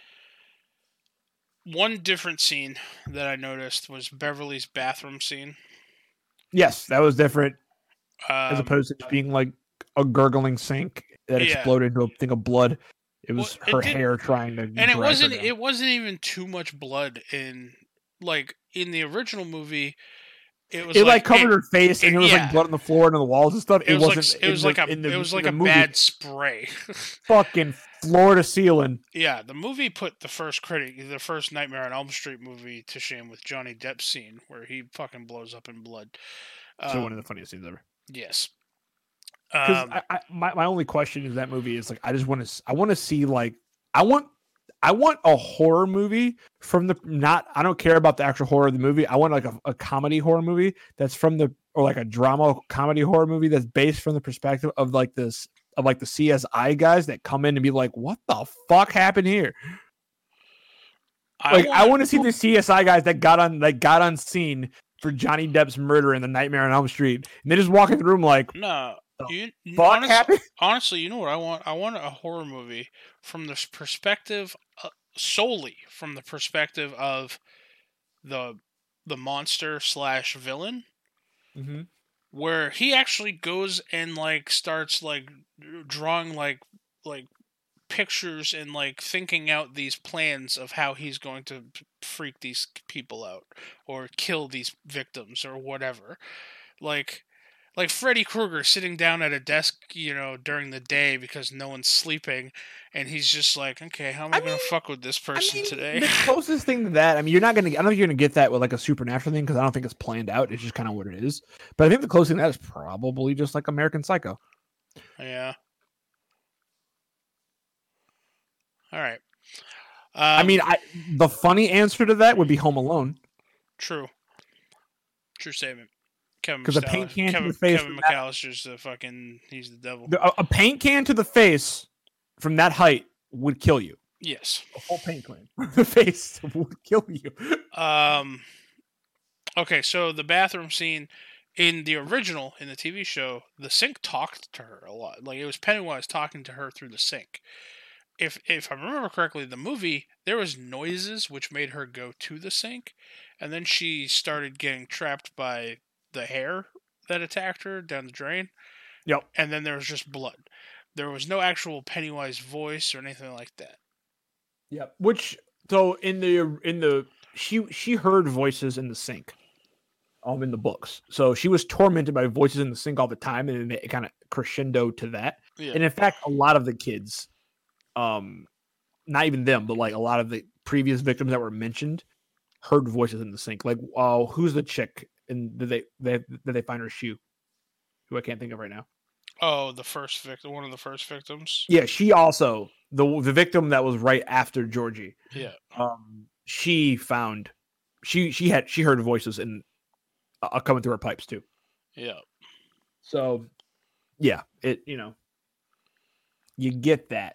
One different scene that I noticed was Beverly's bathroom scene. Yes, that was different Um, as opposed to just being like a gurgling sink that Yeah. exploded into a thing of blood. It was Well, it her did- hair trying to. and it wasn't it wasn't even too much blood in like in the original movie. It was It like, like covered it, her face, and it- there was yeah. like blood on the floor and on the walls and stuff. it was like wasn't. it in was the- like a in the- it was in like the a movie. bad spray. fucking floor to ceiling. Yeah, the movie put the first critic, the first Nightmare on Elm Street movie to shame with Johnny Depp's scene where he fucking blows up in blood. So Um, one of the funniest scenes ever. yes. Because Um, I, I, my my only question is that movie is like I just want to I want to see like I want I want a horror movie from the not I don't care about the actual horror of the movie. I want like a, a comedy horror movie that's from the or like a drama comedy horror movie that's based from the perspective of like this of like the C S I guys that come in and be like, what the fuck happened here? Like I want to see the C S I guys that got on that got on scene for Johnny Depp's murder in the Nightmare on Elm Street, and they just walk in the room like, No, the you, fuck honestly, happened? honestly, you know what I want? I want a horror movie from the s- perspective uh, solely from the perspective of the the monster slash villain, Mm-hmm. where he actually goes and like starts like drawing like like pictures and like thinking out these plans of how he's going to p- freak these people out or kill these victims or whatever. Like like Freddy Krueger sitting down at a desk, you know, during the day because no one's sleeping, and he's just like, okay, how am I, I gonna mean- fuck with this I person mean, today? the closest thing to that, I mean, you're not gonna. I don't think you're gonna get that with like a supernatural thing because I don't think it's planned out. It's just kind of what it is. But I think the closest thing to that is probably just like American Psycho. Yeah. All right. Um, I mean, I the funny answer to that would be Home Alone. true. True statement. Kevin 'Cause a Mastella- paint can to Kevin, the face Kevin with that- McAllister's the fucking. He's the devil. The- A, a paint can to the face from that height would kill you. Yes. A full paint can to the face would kill you. Um. Okay, so the bathroom scene in the original in the T V show, the sink talked to her a lot. Like it was Pennywise talking to her through the sink. If if I remember correctly, the movie there was noises which made her go to the sink, and then she started getting trapped by the hair that attacked her down the drain. Yep. And then there was just blood. There was no actual Pennywise voice or anything like that. Yep. Which so in the in the she she heard voices in the sink. Um, in the books, so she was tormented by voices in the sink all the time, and it kind of crescendo to that. Yeah. And in fact, a lot of the kids, um, not even them, but like a lot of the previous victims that were mentioned, heard voices in the sink. Like, oh, who's the chick? And did they they did they find her shoe? Who I can't think of right now. Oh, the first victim, one of the first victims. Yeah, she also the the victim that was right after Georgie. Yeah. Um, she found she she had she heard voices in uh, coming through her pipes too. Yeah. So, yeah, it you know, you get that.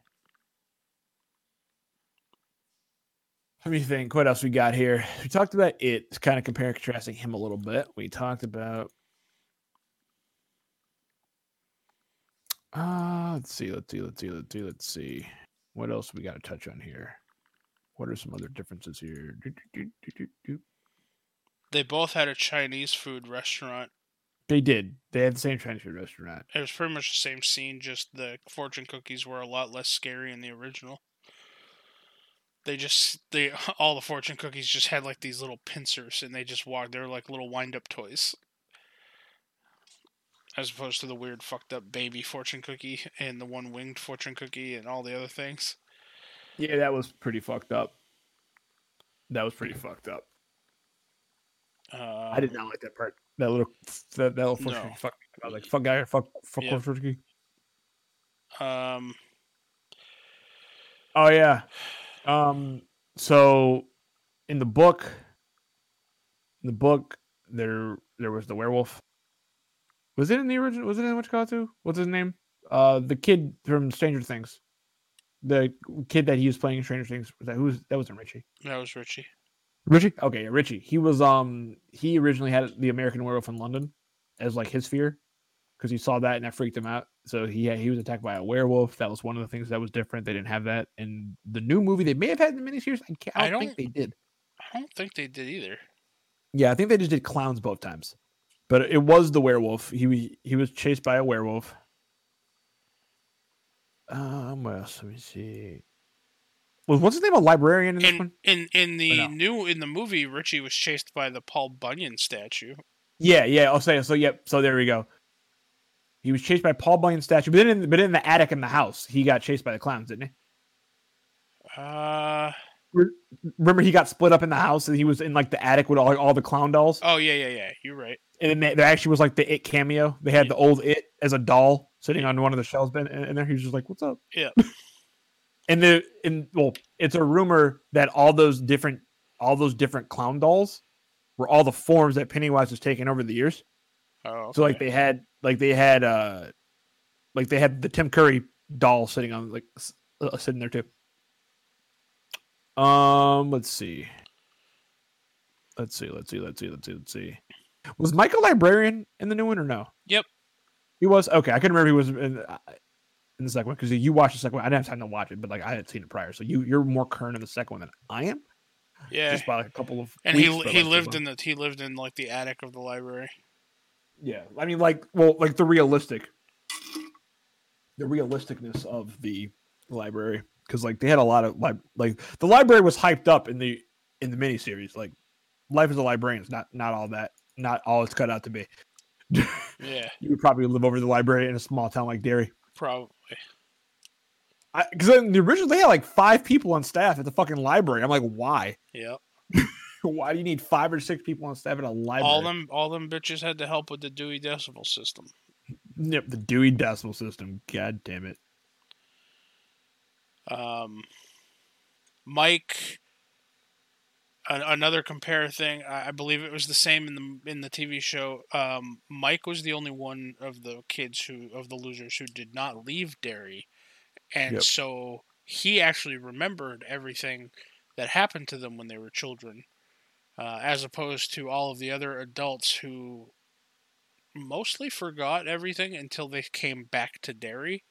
Let me think. What else we got here? We talked about it, kind of comparing, contrasting him a little bit. We talked about. Uh, let's see. Let's see. Let's see. Let's see. Let's see. What else we got to touch on here? What are some other differences here? Do, do, do, do, do, do. They both had a Chinese food restaurant. They did. They had the same Chinese food restaurant. It was pretty much the same scene, just the fortune cookies were a lot less scary in the original. They just they all the fortune cookies just had like these little pincers, and they just walked. They were like little wind-up toys, as opposed to the weird fucked up baby fortune cookie and the one winged fortune cookie and all the other things. Yeah, that was pretty fucked up. That was pretty fucked up. Um, I did not like that part. That little that, that little fortune No. cookie. Fuck. I was like, fuck guy, fuck, fuck Yeah. fortune cookie. Um. Oh yeah. Um. So, in the book, in the book, there there was the werewolf. Was it in the original? Was it in Wachikatu? What's his name? Uh, the kid from Stranger Things. The kid that he was playing in Stranger Things. Was that who's that wasn't Richie? That was Richie. Richie? Okay, yeah, Richie. He was um he originally had the American Werewolf in London as like his fear because he saw that and that freaked him out. So he he was attacked by a werewolf. That was one of the things that was different. They didn't have that in the new movie. They may have had in the miniseries. I, can't, I, I don't think don't- they did. I don't think they did either. Yeah, I think they just did clowns both times. But it was the werewolf. He he was chased by a werewolf. Um, what else? Let me see. Was what's his name? A librarian in this In one? in in the no? new in the movie, Richie was chased by the Paul Bunyan statue. Yeah, yeah. I'll say so. Yep. So there we go. He was chased by Paul Bunyan statue, but then in, but in the attic in the house, he got chased by the clowns, didn't he? Uh Remember, he got split up in the house, and he was in like the attic with all, all the clown dolls. oh yeah yeah yeah. You're right. And then they, there actually was like the It cameo. They had the old It as a doll sitting on one of the shelves in, in there. He was just like, "What's up?" Yeah. And the and well, it's a rumor that all those different all those different clown dolls were all the forms that Pennywise was taking over the years. Oh. So like okay. they had like they had uh like they had the Tim Curry doll sitting on like s- uh, sitting there too. Um, let's see. Let's see. Let's see. Let's see. Let's see. Let's see. Was Mike a librarian in the new one or no? Yep. He was. Okay, I couldn't remember he was in, uh, in the second one because you watched the second one. I didn't have time to watch it, but like I had seen it prior, so you you're more current in the second one than I am. Yeah. Just by like a couple of. And weeks, he but, he like, lived so- in the he lived in like the attic of the library. Yeah, I mean, like, well, like the realistic, the realisticness of the library, because like they had a lot of like, like the library was hyped up in the in the miniseries. Like, life as a librarian is not not all that, not all it's cut out to be. Yeah, You would probably live over the library in a small town like Derry. probably. Because in the original, they had like five people on staff at the fucking library. I'm like, why? Yep. Why do you need five or six people on staff at a library? All them, all them bitches had to help with the Dewey Decimal System. Yep, the Dewey Decimal System. God damn it. Um, Mike. An- another compare thing. I-, I believe it was the same in the in the T V show. Um, Mike was the only one of the kids who of the losers who did not leave Derry, and Yep. so he actually remembered everything that happened to them when they were children, uh, as opposed to all of the other adults who mostly forgot everything until they came back to Derry.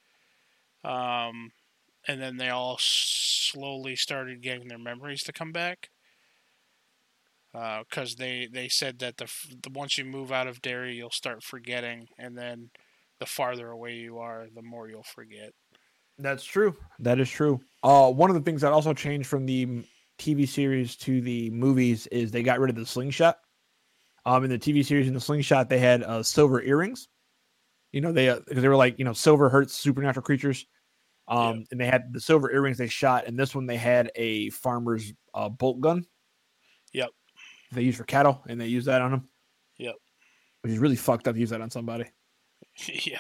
Um, and then they all slowly started getting their memories to come back. Because uh, they, they said that the, the once you move out of Derry, you'll start forgetting, and then the farther away you are, the more you'll forget. That's true. That is true. Uh, one of the things that also changed from the T V series to the movies is they got rid of the slingshot. Um, in the T V series, in the slingshot, they had uh, silver earrings. You know, they because uh, they were like, you know, silver hurts supernatural creatures. Um, yep. And they had the silver earrings they shot. And this one, they had a farmer's uh, bolt gun. Yep. They use for cattle, and they use that on them. Yep. Which is really fucked up to use that on somebody. Yeah.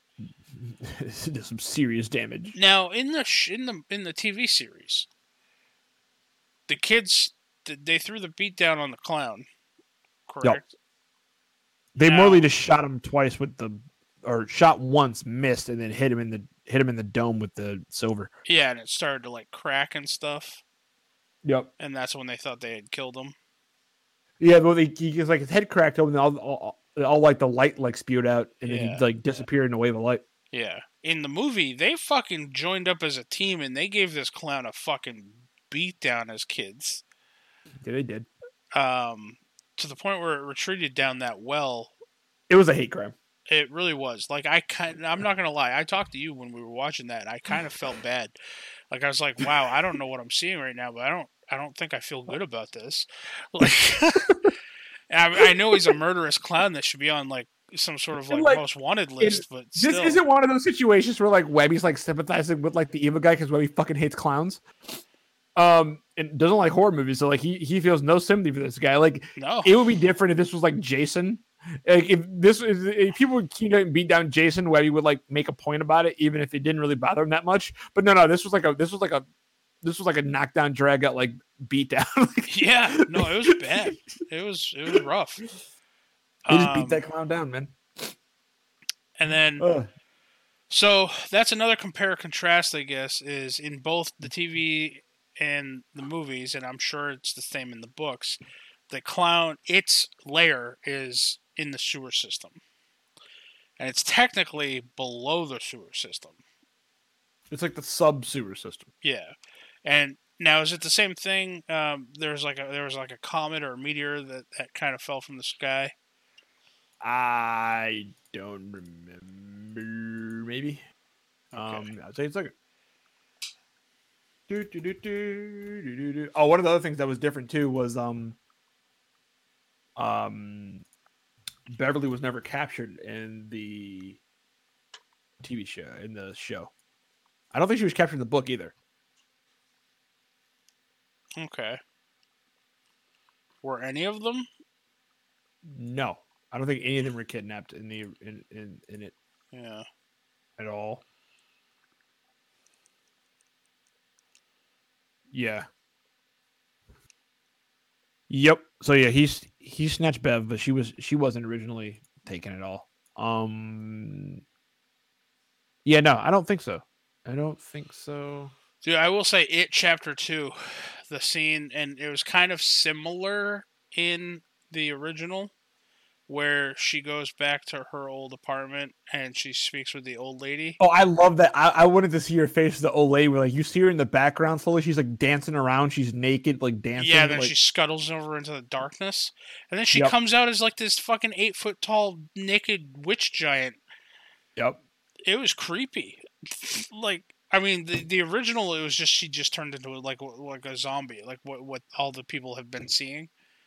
It does some serious damage. Now, in the sh- in the in the T V series, the kids they threw the beat down on the clown. Correct. Yep. They now, morally just shot him twice with the, or shot once, missed, and then hit him in the hit him in the dome with the silver. Yeah, and it started to like crack and stuff. Yep. And that's when they thought they had killed him. Yeah, but they, he gets like his head cracked open, and all, all, all like the light like spewed out, and then yeah. he like disappeared in a wave of light. Yeah. In the movie, they fucking joined up as a team, and they gave this clown a fucking beat down as kids. Yeah, they did. Um, to the point where it retreated down that well. It was a hate crime. It really was. Like I kind, I'm not gonna lie. I talked to you when we were watching that. And I kind of felt bad. Like I was like, wow, I don't know what I'm seeing right now, but I don't. I don't think I feel good about this. Like, I, I know he's a murderous clown that should be on like some sort of like, like most wanted list, it, but still. This isn't one of those situations where like Webby's like sympathizing with like the evil guy because Webby fucking hates clowns. Um, and doesn't like horror movies, so like he he feels no sympathy for this guy. Like, no, it would be different if this was like Jason. Like if this is if people would keep and beat down Jason, Webby would like make a point about it, even if it didn't really bother him that much. But no, no, this was like a this was like a this was like a knockdown, drag out, like beat down. Yeah, no, it was bad. It was it was rough. They just um, beat that clown down, man. And then, Ugh. so that's another compare contrast, I guess, is in both the T V and the movies, and I'm sure it's the same in the books. The clown, its lair is in the sewer system, and it's technically below the sewer system. It's like the sub sewer system. Yeah, and now is it the same thing? Um, there's like a there was like a comet or a meteor that, that kind of fell from the sky. I don't remember. Maybe. Okay. Um, I'll say it's like. Do, do, do, do, do, do, do. Oh, one of the other things that was different too was um. Um, Beverly was never captured in the T V show in the show. I don't think she was captured in the book either. Okay. Were any of them? No, I don't think any of them were kidnapped in the in in, in it. Yeah. At all. Yeah. Yep. So yeah, he's he snatched Bev, but she was she wasn't originally taken at all. Um. Yeah, no, I don't think so. I don't think so. Dude, I will say it chapter two, the scene, and it was kind of similar in the original, where she goes back to her old apartment and she speaks with the old lady. Oh, I love that. I, I wanted to see her face, the old lady, where like you see her in the background slowly. She's like dancing around. She's naked, like dancing. Yeah, then like... she scuttles over into the darkness, and then she yep. comes out as like this fucking eight foot tall naked witch giant. Yep. It was creepy. Like, I mean, the the original, it was just she just turned into like like a zombie, like what what all the people have been seeing.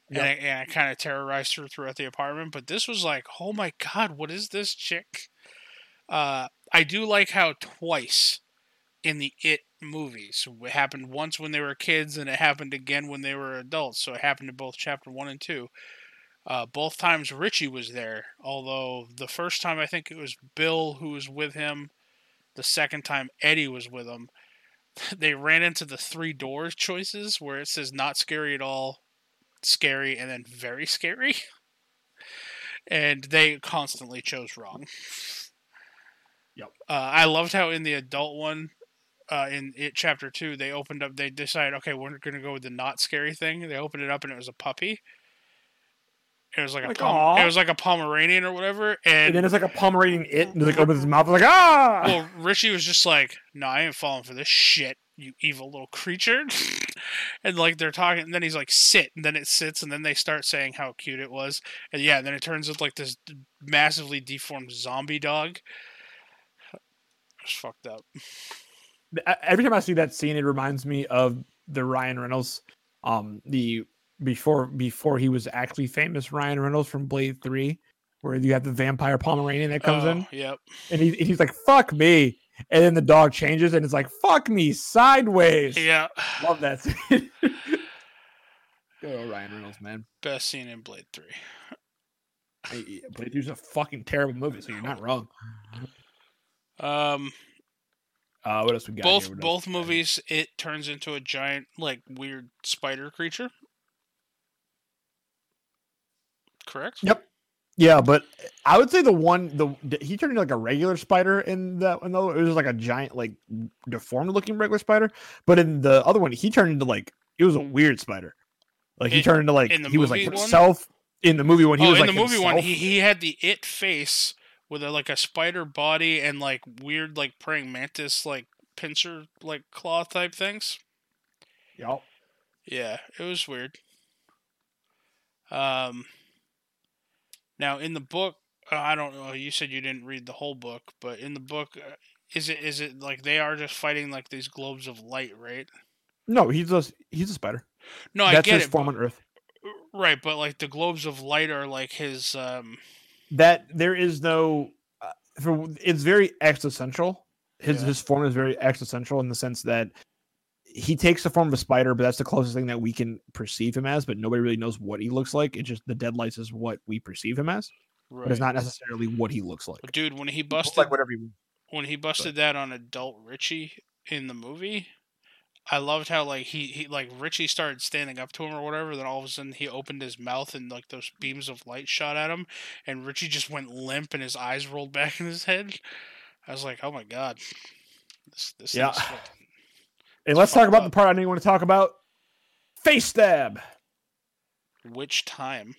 and I, and I kind of terrorized her throughout the apartment. But this was like, oh my god, what is this chick? Uh, I do like how twice in the It movies, it happened once when they were kids, and it happened again when they were adults. So it happened in both chapter one and two. Uh, both times Richie was there, although the first time I think it was Bill who was with him. The second time Eddie was with him. They ran into the three doors choices where it says not scary at all, scary, and then very scary. And they constantly chose wrong. Yep. Uh, I loved how in the adult one, uh, in it chapter two, they opened up. They decided, okay, we're going to go with the not scary thing. They opened it up and it was a puppy. It was like, Like, a pom- aw. it was like a Pomeranian or whatever, and, And then it's like a Pomeranian it, and like opens his mouth like ah. well, Richie was just like, "No, I ain't falling for this shit, you evil little creature." And like they're talking, and then he's like, "Sit," and then it sits, and then they start saying how cute it was, and yeah, then it turns into like this massively deformed zombie dog. It's fucked up. Every time I see that scene, it reminds me of the Ryan Reynolds, um, the before before he was actually famous Ryan Reynolds from Blade Three, where you have the vampire Pomeranian that comes oh, in, Yep. and he, he's like, "Fuck me," and then the dog changes, and it's like, "Fuck me sideways." Yeah. Love that scene. Good old Ryan Reynolds, man. Best scene in Blade Three. Hey, Blade Two's a fucking terrible movie, so you're not wrong. Um. Uh, what else we got? Both here? What else both we got here? movies, it turns into a giant, like weird spider creature. Correct. Yep. Yeah, but I would say the one the he turned into like a regular spider in that one though. It was like a giant, like deformed looking regular spider. But in the other one, he turned into like it was a weird spider. Like he In- turned into like in the he was like movie one? himself in the movie when he oh, was in like the movie one, himself. he he had the it face with a, like a spider body and like weird like praying mantis like pincer like claw type things. Yep. Yeah, it was weird. Um. Now in the book, uh, I don't know. You said you didn't read the whole book, but in the book, uh, is it is it like they are just fighting like these globes of light, right? No, he's a he's a spider. No, I That's get his it. form but- on Earth. right, but like the globes of light are like his. Um, That there is no. Uh, for, it's very existential. His Yeah. his form is very existential in the sense that he takes the form of a spider, but that's the closest thing that we can perceive him as. But nobody really knows what he looks like. It's just the deadlights is what we perceive him as, right. but it's not necessarily what he looks like. But dude, when he He looks busted like whatever. He, when he busted that on adult Richie in the movie, I loved how like he, he like Richie started standing up to him or whatever, then all of a sudden he opened his mouth and like those beams of light shot at him, and Richie just went limp and his eyes rolled back in his head. I was like, oh my god, this this Yeah. thing's fucking- and let's talk fucked about up. the part I didn't want to talk about. Face stab. which time?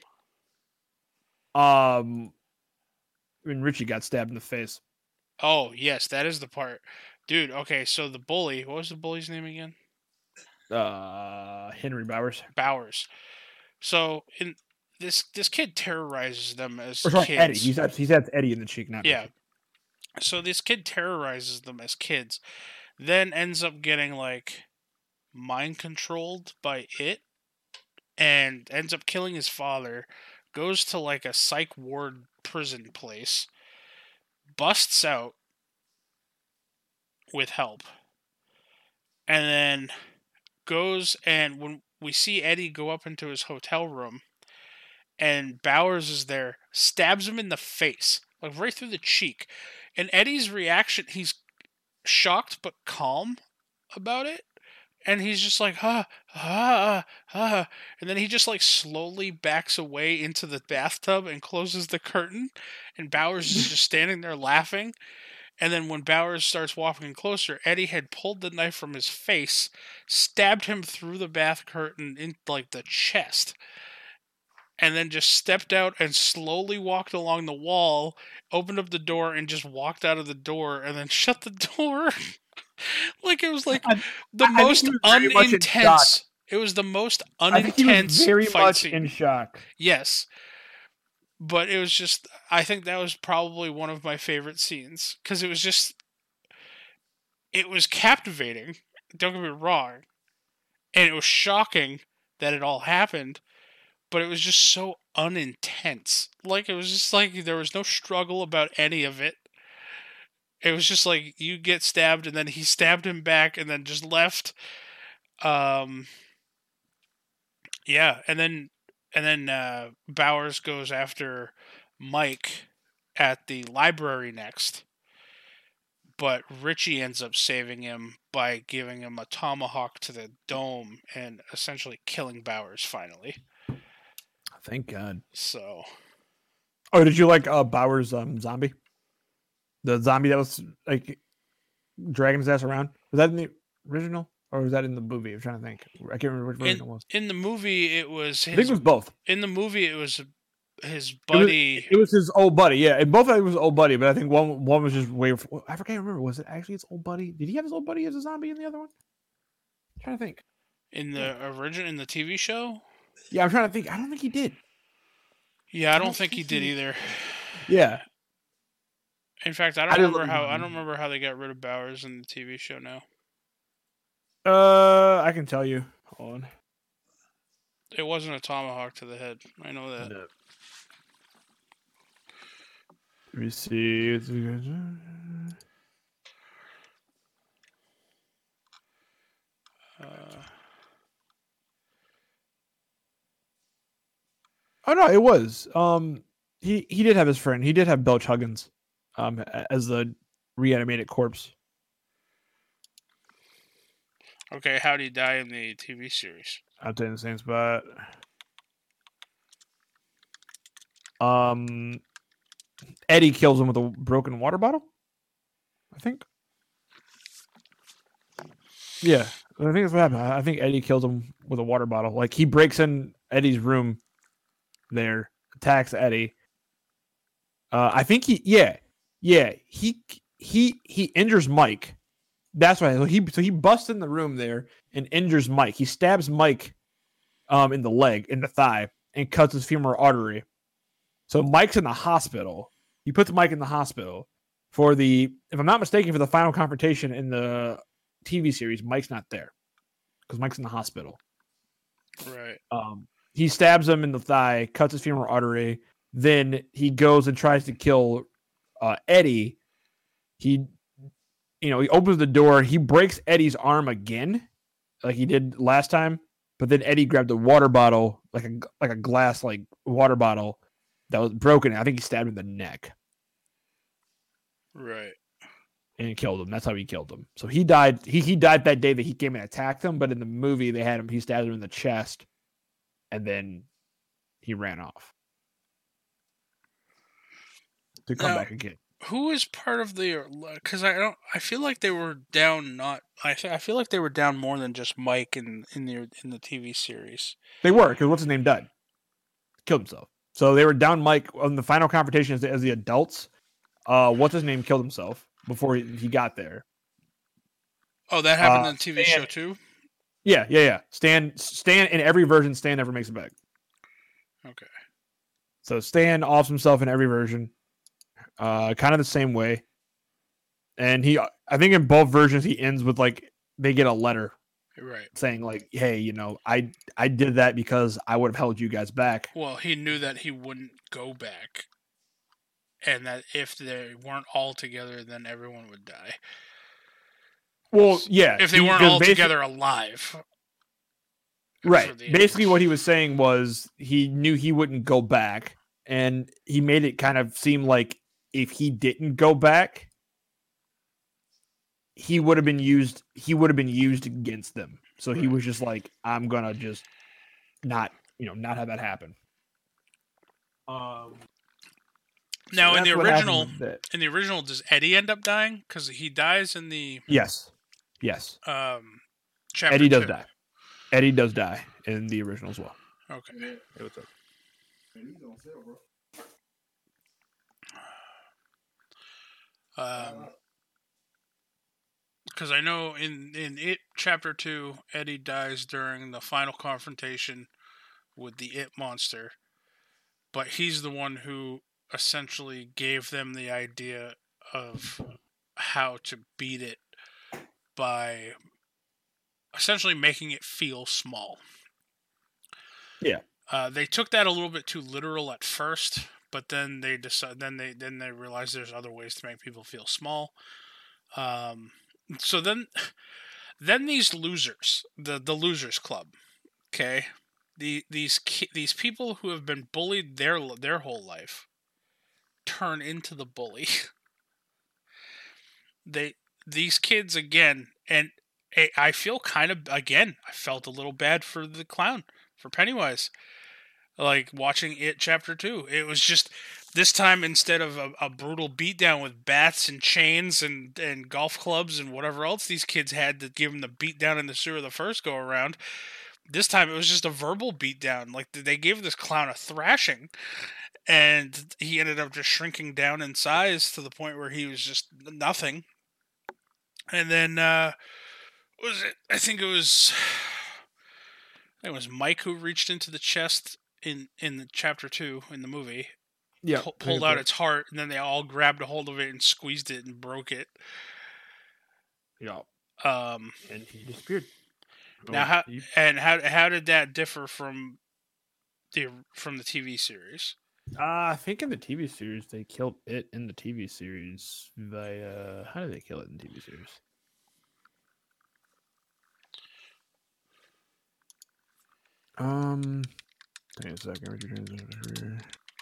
Um, when Richie got stabbed in the face. Oh yes, that is the part, dude. Okay, so the bully, what was the bully's name again? Uh, Henry Bowers. Bowers. So in this this kid terrorizes them as Or sorry, kids. Eddie. He's had, he's had Eddie in the cheek, not Yeah. Richie. So this kid terrorizes them as kids, then ends up getting like mind controlled by it, and ends up killing his father. Goes to like a psych ward prison place, busts out with help, and then goes and when we see Eddie go up into his hotel room, and Bowers is there, stabs him in the face, like right through the cheek. And Eddie's reaction, he's shocked but calm about it. And he's just like, ah, ah, ah. And then he just like slowly backs away into the bathtub and closes the curtain. And Bowers is just standing there laughing. And then when Bowers starts walking closer, Eddie had pulled the knife from his face, stabbed him through the bath curtain in like the chest, and then just stepped out and slowly walked along the wall, opened up the door, and just walked out of the door, and then shut the door. Like it was like I- the I think most he was very much in unintense. It was the most I think he was unintense very fight much scene. in shock. Yes. But it was just, I think that was probably one of my favorite scenes. Because it was just, it was captivating. Don't get me wrong. And it was shocking that it all happened. but it was just so unintense. Like, it was just like there was no struggle about any of it. It was just like you get stabbed, and then he stabbed him back, and then just left. Um, yeah, and then and then uh, Bowers goes after Mike at the library next, but Richie ends up saving him by giving him a tomahawk to the dome and essentially killing Bowers finally. Thank God. So, oh, did you like uh, Bowers' um, zombie? The zombie that was like dragging his ass around? Was that in the original or was that in the movie? I'm trying to think. I can't remember which version in, it was. in the movie, it was his. I think it was both. In the movie, it was his It was, buddy. it was his old buddy, yeah. And both of it was old buddy, but I think one one was just way. I forget. Remember, was it actually his old buddy? Did he have his old buddy as a zombie in the other one? I'm trying to think. In the original, in the T V show. Yeah, I'm trying to think. I don't think he did. Yeah, I I don't, don't think he think did he- either. Yeah, In fact, I don't I didn't remember look how at I the don't remember how they got rid of Bowers in the T V show now. uh, I can tell you. Hold on. It wasn't a tomahawk to the head. I know that. Let me see. Uh, Oh no, it was. Um, he he did have his friend. He did have Belch Huggins, um, a- as the reanimated corpse. okay, how did he die in the T V series? Out there in the same spot. Um, Eddie kills him with a broken water bottle. I think. Yeah, I think that's what happened. I I think Eddie kills him with a water bottle. Like he breaks in Eddie's room. There, attacks Eddie. Uh, I think he, yeah, yeah, he he he injures Mike. That's right. So he so he busts in the room there and injures Mike. He stabs Mike, um, in the leg, in the thigh, and cuts his femoral artery. So Mike's in the hospital. He puts Mike in the hospital for the, if I'm not mistaken, for the final confrontation in the T V series. Mike's not there because Mike's in the hospital. Right. Um, he stabs him in the thigh, cuts his femoral artery. Then he goes and tries to kill uh, Eddie. He, you know, he opens the door. He breaks Eddie's arm again, like he did last time. But then Eddie grabbed a water bottle, like a like a glass like water bottle that was broken. I think he stabbed him in the neck Right. and he killed him. That's how he killed him. So he died. He he died that day that he came and attacked him. But in the movie, they had him. He stabbed him in the chest, and then he ran off to come Now- back again. Who is part of the? Because I don't. I feel like they were down. Not. I. th- I feel like they were down more than just Mike in in the in the T V series. They were, because what's his name died, killed himself. So they were down Mike on the final confrontation as the, as the adults. Uh, what's his name killed himself before he, he got there. Oh, that happened Uh, in the T V Stan- show too. Yeah, yeah, yeah. Stan, Stan in every version, Stan never makes it back. Okay. So Stan offs himself in every version, uh, kind of the same way. And he, I think in both versions, he ends with like they get a letter Right. saying like, "Hey, you know, I I did that because I would have held you guys back." Well, he knew that he wouldn't go back, and that if they weren't all together, then everyone would die. Well, yeah, If they he- weren't 'cause all basi- together alive. for right? the Basically, end. what he was saying was he knew he wouldn't go back, and he made it kind of seem like if he didn't go back, he would have been used. He would have been used against them. So he Right. was just like, "I'm gonna just not, you know, not have that happen." Um. Now, so in the that's what happened original, with that. in the original, does Eddie end up dying? Because he dies in the Yes, yes, um chapter. Eddie does two. die. Eddie does die in the original as well. Okay. Hey, what's up? Um, because I know in in it chapter two, Eddie dies during the final confrontation with the It monster, but he's the one who essentially gave them the idea of how to beat it by essentially making it feel small. Yeah. Uh, they took that a little bit too literal at first, but then they decide, then they then they realize there's other ways to make people feel small. Um, so then, then these losers, the the losers club, okay, the these ki- these people who have been bullied their their whole life turn into the bully. they these kids again, and I I feel kind of again. I felt a little bad for the clown, for Pennywise. Like watching it chapter two, it was just this time instead of a, a brutal beatdown with bats and chains and, and golf clubs and whatever else these kids had to give him the beatdown in the sewer the first go around. This time it was just a verbal beatdown. Like they gave this clown a thrashing, and he ended up just shrinking down in size to the point where he was just nothing. And then uh, was it? I think it was. I think it was Mike who reached into the chest in in the chapter two in the movie. Yeah, pu- pulled out its heart, and then they all grabbed a hold of it and squeezed it and broke it. Yeah, Um, and he disappeared. now, Oh, how he- and how how did that differ from the from the T V series? Uh, I think in the T V series they killed it in the T V series via how did they kill it in the T V series? Um, hang on a second. Richard Jones-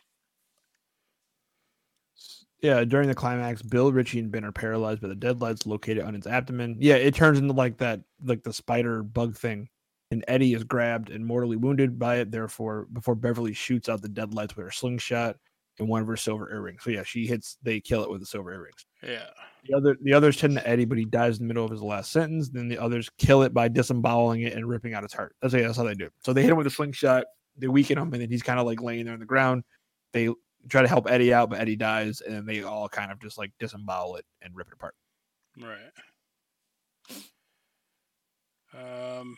Yeah, during the climax, Bill, Richie, and Ben are paralyzed by the deadlights located on its abdomen. Yeah, it turns into like that, like the spider bug thing. And Eddie is grabbed and mortally wounded by it. Therefore, before Beverly shoots out the deadlights with her slingshot and one of her silver earrings. So yeah, she hits. They kill it with the silver earrings. Yeah. The other, the others tend to Eddie, but he dies in the middle of his last sentence. Then the others kill it by disemboweling it and ripping out its heart. That's, that's how they do it. So they hit him with a slingshot. They weaken him, and then he's kind of like laying there on the ground. They try to help Eddie out, but Eddie dies, and then they all kind of just like disembowel it and rip it apart. Right. Um.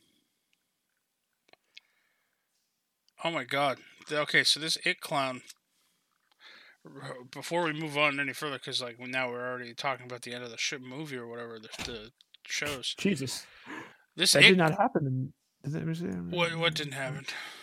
Oh my God. Okay, so this It Clown. Before we move on any further, because like now we're already talking about the end of the ship movie or whatever the, the shows. Jesus, This that It, did not happen. In, did that, what what didn't happen?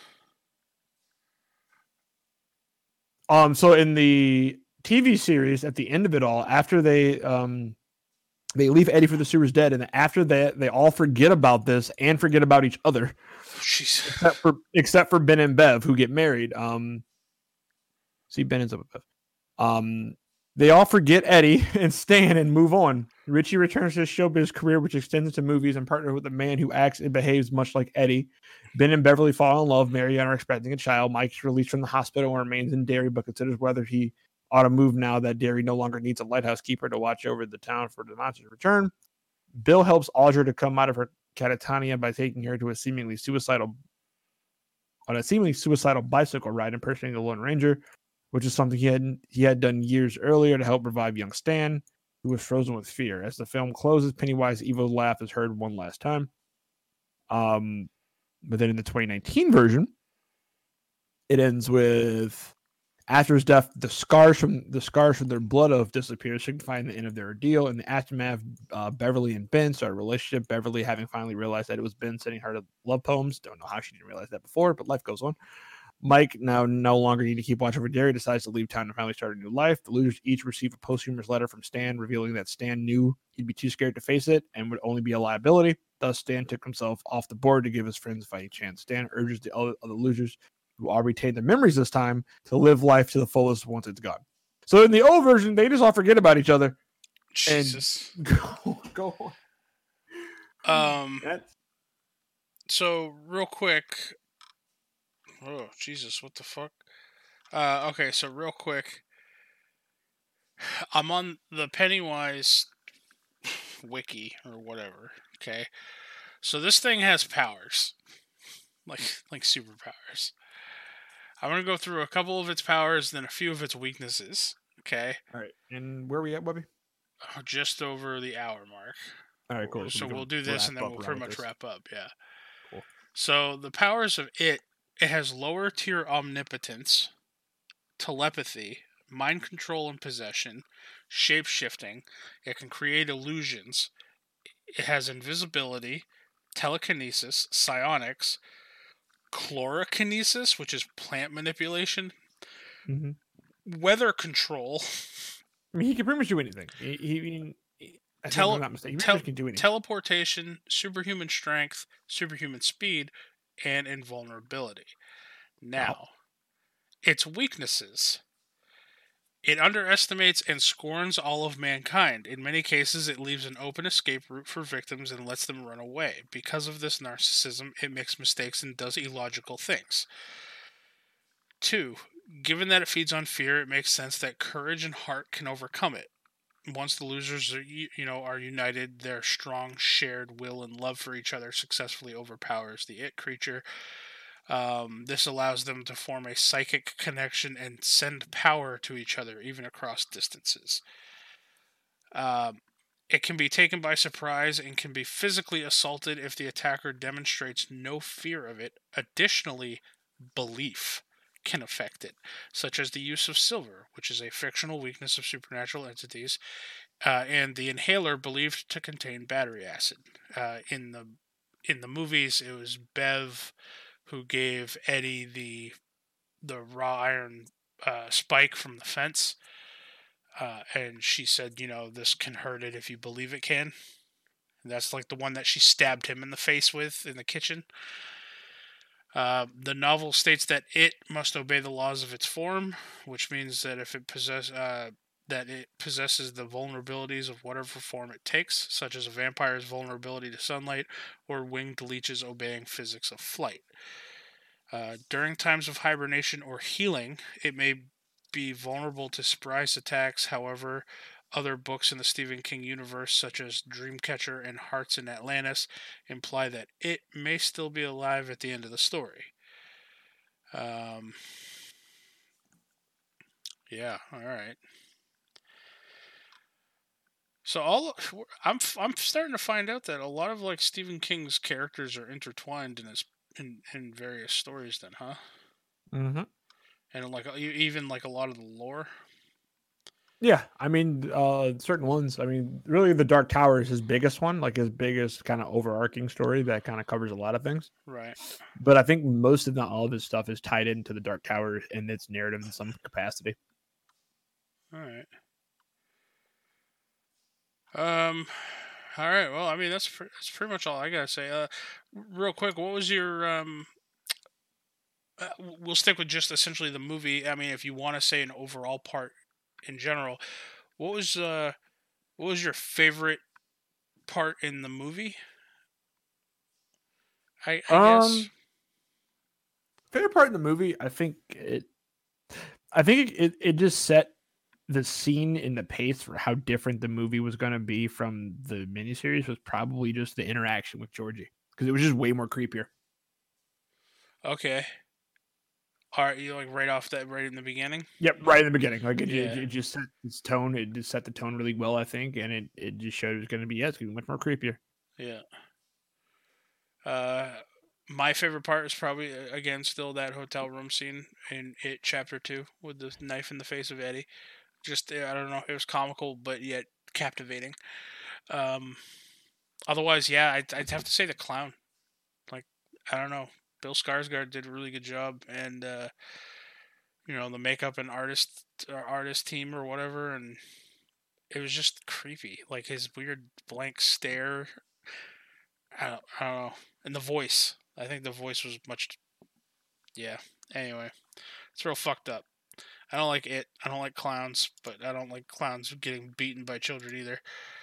Um, so in the T V series, at the end of it all, after they um they leave Eddie for the sewers dead, and after that they all forget about this and forget about each other, Jeez. except for except for Ben and Bev who get married. Um, see, Ben ends up with Bev. Um, they all forget Eddie and Stan and move on. Richie returns to his showbiz career, which extends into movies, and partners with a man who acts and behaves much like Eddie. Ben and Beverly fall in love, marry, and are expecting a child. Mike's released from the hospital and remains in Derry, but considers whether he ought to move now that Derry no longer needs a lighthouse keeper to watch over the town for the monster's return. Bill helps Audra to come out of her catatonia by taking her to a seemingly suicidal on a seemingly suicidal bicycle ride, impersonating the Lone Ranger, which is something he had he had done years earlier to help revive young Stan, who was frozen with fear. As the film closes, Pennywise's evil laugh is heard one last time. Um, but then in the twenty nineteen version, it ends with after his death, the scars from the scars from their blood oath disappear, signifying the end of their ordeal. In the aftermath, uh, Beverly and Ben start a relationship. Beverly, having finally realized that it was Ben sending her love poems, don't know how she didn't realize that before, but life goes on. Mike, now no longer need to keep watch over Derry, decides to leave town and finally start a new life. The losers each receive a posthumous letter from Stan, revealing that Stan knew he'd be too scared to face it and would only be a liability. Thus, Stan took himself off the board to give his friends a fighting chance. Stan urges the other, other losers, who all retain their memories this time, to live life to the fullest once it's gone. So in the old version, they just all forget about each other. Jesus. And go, go on. Um. That's So real quick. Oh Jesus! What the fuck? Uh. Okay. So real quick. I'm on the Pennywise wiki or whatever. Okay. So this thing has powers, like like superpowers. I'm gonna go through a couple of its powers, then a few of its weaknesses. Okay. all right. And where are we at, Webby? Uh, Just over the hour mark. All right, cool. So we can we'll do this and then wrap we'll up pretty around much this. wrap up. Yeah. Cool. So the powers of it, it has lower tier omnipotence, telepathy, mind control and possession, shape shifting. It can create illusions. It has invisibility, telekinesis, psionics, chlorokinesis, which is plant manipulation, Mm-hmm. weather control, I mean, he can pretty much do anything. He, he, he, he I think Tele- I'm not mistaken. He tel- pretty much can do anything. teleportation, superhuman strength, superhuman speed, and invulnerability. Now, its weaknesses. It underestimates and scorns all of mankind. In many cases, it leaves an open escape route for victims and lets them run away. Because of this narcissism, it makes mistakes and does illogical things. Two, given that it feeds on fear, it makes sense that courage and heart can overcome it. Once the losers are, you know, are united, their strong shared will and love for each other successfully overpowers the it creature. Um, this allows them to form a psychic connection and send power to each other, even across distances. Um, it can be taken by surprise and can be physically assaulted if the attacker demonstrates no fear of it. Additionally, belief can affect it, such as the use of silver, which is a fictional weakness of supernatural entities, uh, and the inhaler believed to contain battery acid. Uh, in the in the movies, it was Bev who gave Eddie the the raw iron uh, spike from the fence, uh, and she said, you know, this can hurt it if you believe it can. And that's like the one that she stabbed him in the face with in the kitchen. Uh, the novel states that it must obey the laws of its form, which means that if it possess uh, that it possesses the vulnerabilities of whatever form it takes, such as a vampire's vulnerability to sunlight or winged leeches obeying physics of flight. Uh, during times of hibernation or healing, it may be vulnerable to surprise attacks. However, other books in the Stephen King universe, such as Dreamcatcher and Hearts in Atlantis, imply that it may still be alive at the end of the story. Um, yeah, all right. So all I'm I'm starting to find out that a lot of like Stephen King's characters are intertwined in his in, in various stories. Then, huh? Mm-hmm. And like even like a lot of the lore. Yeah, I mean, uh, certain ones. I mean, really, the Dark Tower is his biggest one, like his biggest kind of overarching story that kind of covers a lot of things. Right. But I think most, if not all, of his stuff is tied into the Dark Tower and its narrative in some capacity. All right. Um. All right. Well, I mean, that's pre- that's pretty much all I gotta say. Uh, real quick, what was your um? Uh, we'll stick with just essentially the movie. I mean, if you want to say an overall part in general, what was uh, what was your favorite part in the movie? I, I Um, guess. favorite part in the movie, I think it, I think it, it just set the scene and the pace for how different the movie was going to be from the miniseries was probably just the interaction with Georgie because it was just way more creepier. Okay. All right, you like right off that right in the beginning. Yep, right in the beginning, like it, Yeah. it, it just set its tone. It just set the tone really well, I think, and it, it just showed it was going to be yeah, it's going to be much more creepier. Yeah. Uh, my favorite part is probably again still that hotel room scene in It Chapter Two with the knife in the face of Eddie. Just I don't know, it was comical but yet captivating. Um, otherwise, yeah, I'd, I'd have to say the clown. Like I don't know, Bill Skarsgård did a really good job, and uh, you know the makeup and artist or artist team or whatever, and it was just creepy. Like his weird blank stare. I don't, I don't know, and the voice. I think the voice was much. Yeah. Anyway, it's real fucked up. I don't like it. I don't like clowns, but I don't like clowns getting beaten by children either.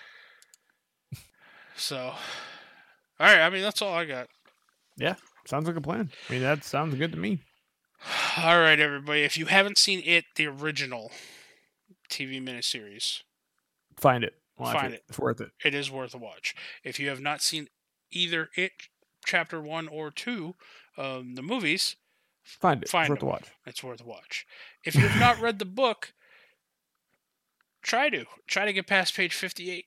So, all right. I mean, that's all I got. Yeah, sounds like a plan. I mean, that sounds good to me. All right, everybody. If you haven't seen it, the original T V miniseries, Find it. Watch Find it. it. It's worth it. it is worth a watch. If you have not seen either it chapter one or two, um, the movies, Find it. Find it's worth them. a watch. It's worth a watch. If you have not read the book, try to try to get past page fifty-eight.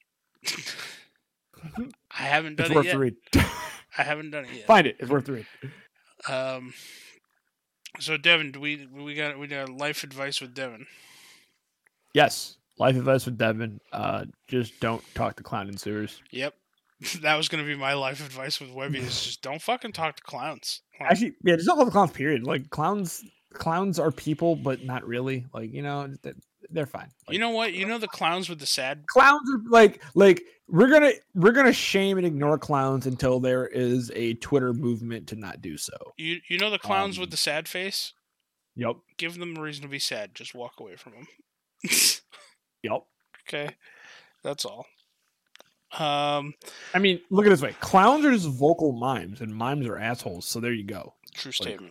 I haven't done It's it worth yet. the read. I haven't done it yet. Find it. It's worth the read. Um. So Devin, do we we got we got life advice with Devin? Yes. Life advice with Devin. Uh, just don't talk to clown in sewers. Yep. that was gonna be my life advice with Webby is just don't fucking talk to clowns. Like, Actually, yeah, just don't call the clowns. Period. Like clowns, clowns are people, but not really. Like you know, they're, they're fine. Like, you know what? You know the clowns with the sad. clowns are like like we're gonna we're gonna shame and ignore clowns until there is a Twitter movement to not do so. You you know the clowns Um, with the sad face. Yep. Give them a reason to be sad. Just walk away from them. Yep. Okay, that's all. Um, I mean, look at it this way: clowns are just vocal mimes, and mimes are assholes. So there you go. true statement.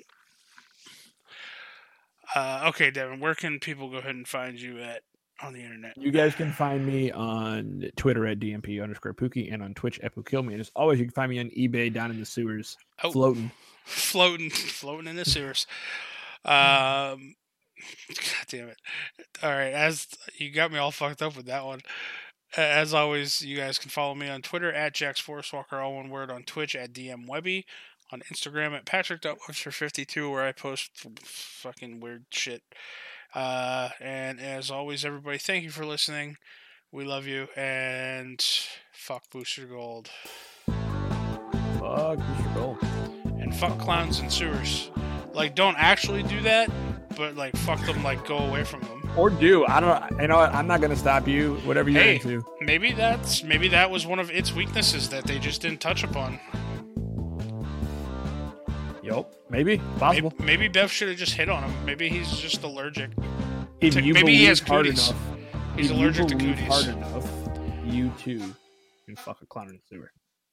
Uh, okay, Devin, where can people go ahead and find you at on the internet? You guys can find me on Twitter at D M P underscore Pookie and on Twitch at Pookillme. And as always, you can find me on eBay down in the sewers, Oh. floating. floating, floating in the sewers. Um, God damn it! All right, as you got me all fucked up with that one. As always, you guys can follow me on Twitter at Jax Forest Walker, all one word, on Twitch at D M Webby, on Instagram at Patrick Webster fifty-two, where I post f- fucking weird shit. Uh, and as always, everybody, thank you for listening. We love you, and fuck Booster Gold. Fuck, Mister Gold. And fuck clowns and sewers. Like, don't actually do that, but like, fuck them, like, go away from them. Or do. I don't You know what? I'm not going to stop you. Whatever you're Hey. into. Maybe that's maybe that was one of its weaknesses that they just didn't touch upon. Yep. Maybe. Possible. Maybe, maybe Bev should have just hit on him. Maybe he's just allergic. If to- you maybe he believe has hard cooties. enough, He's if allergic to you believe cooties. hard enough, you too can fuck a clown in the sewer.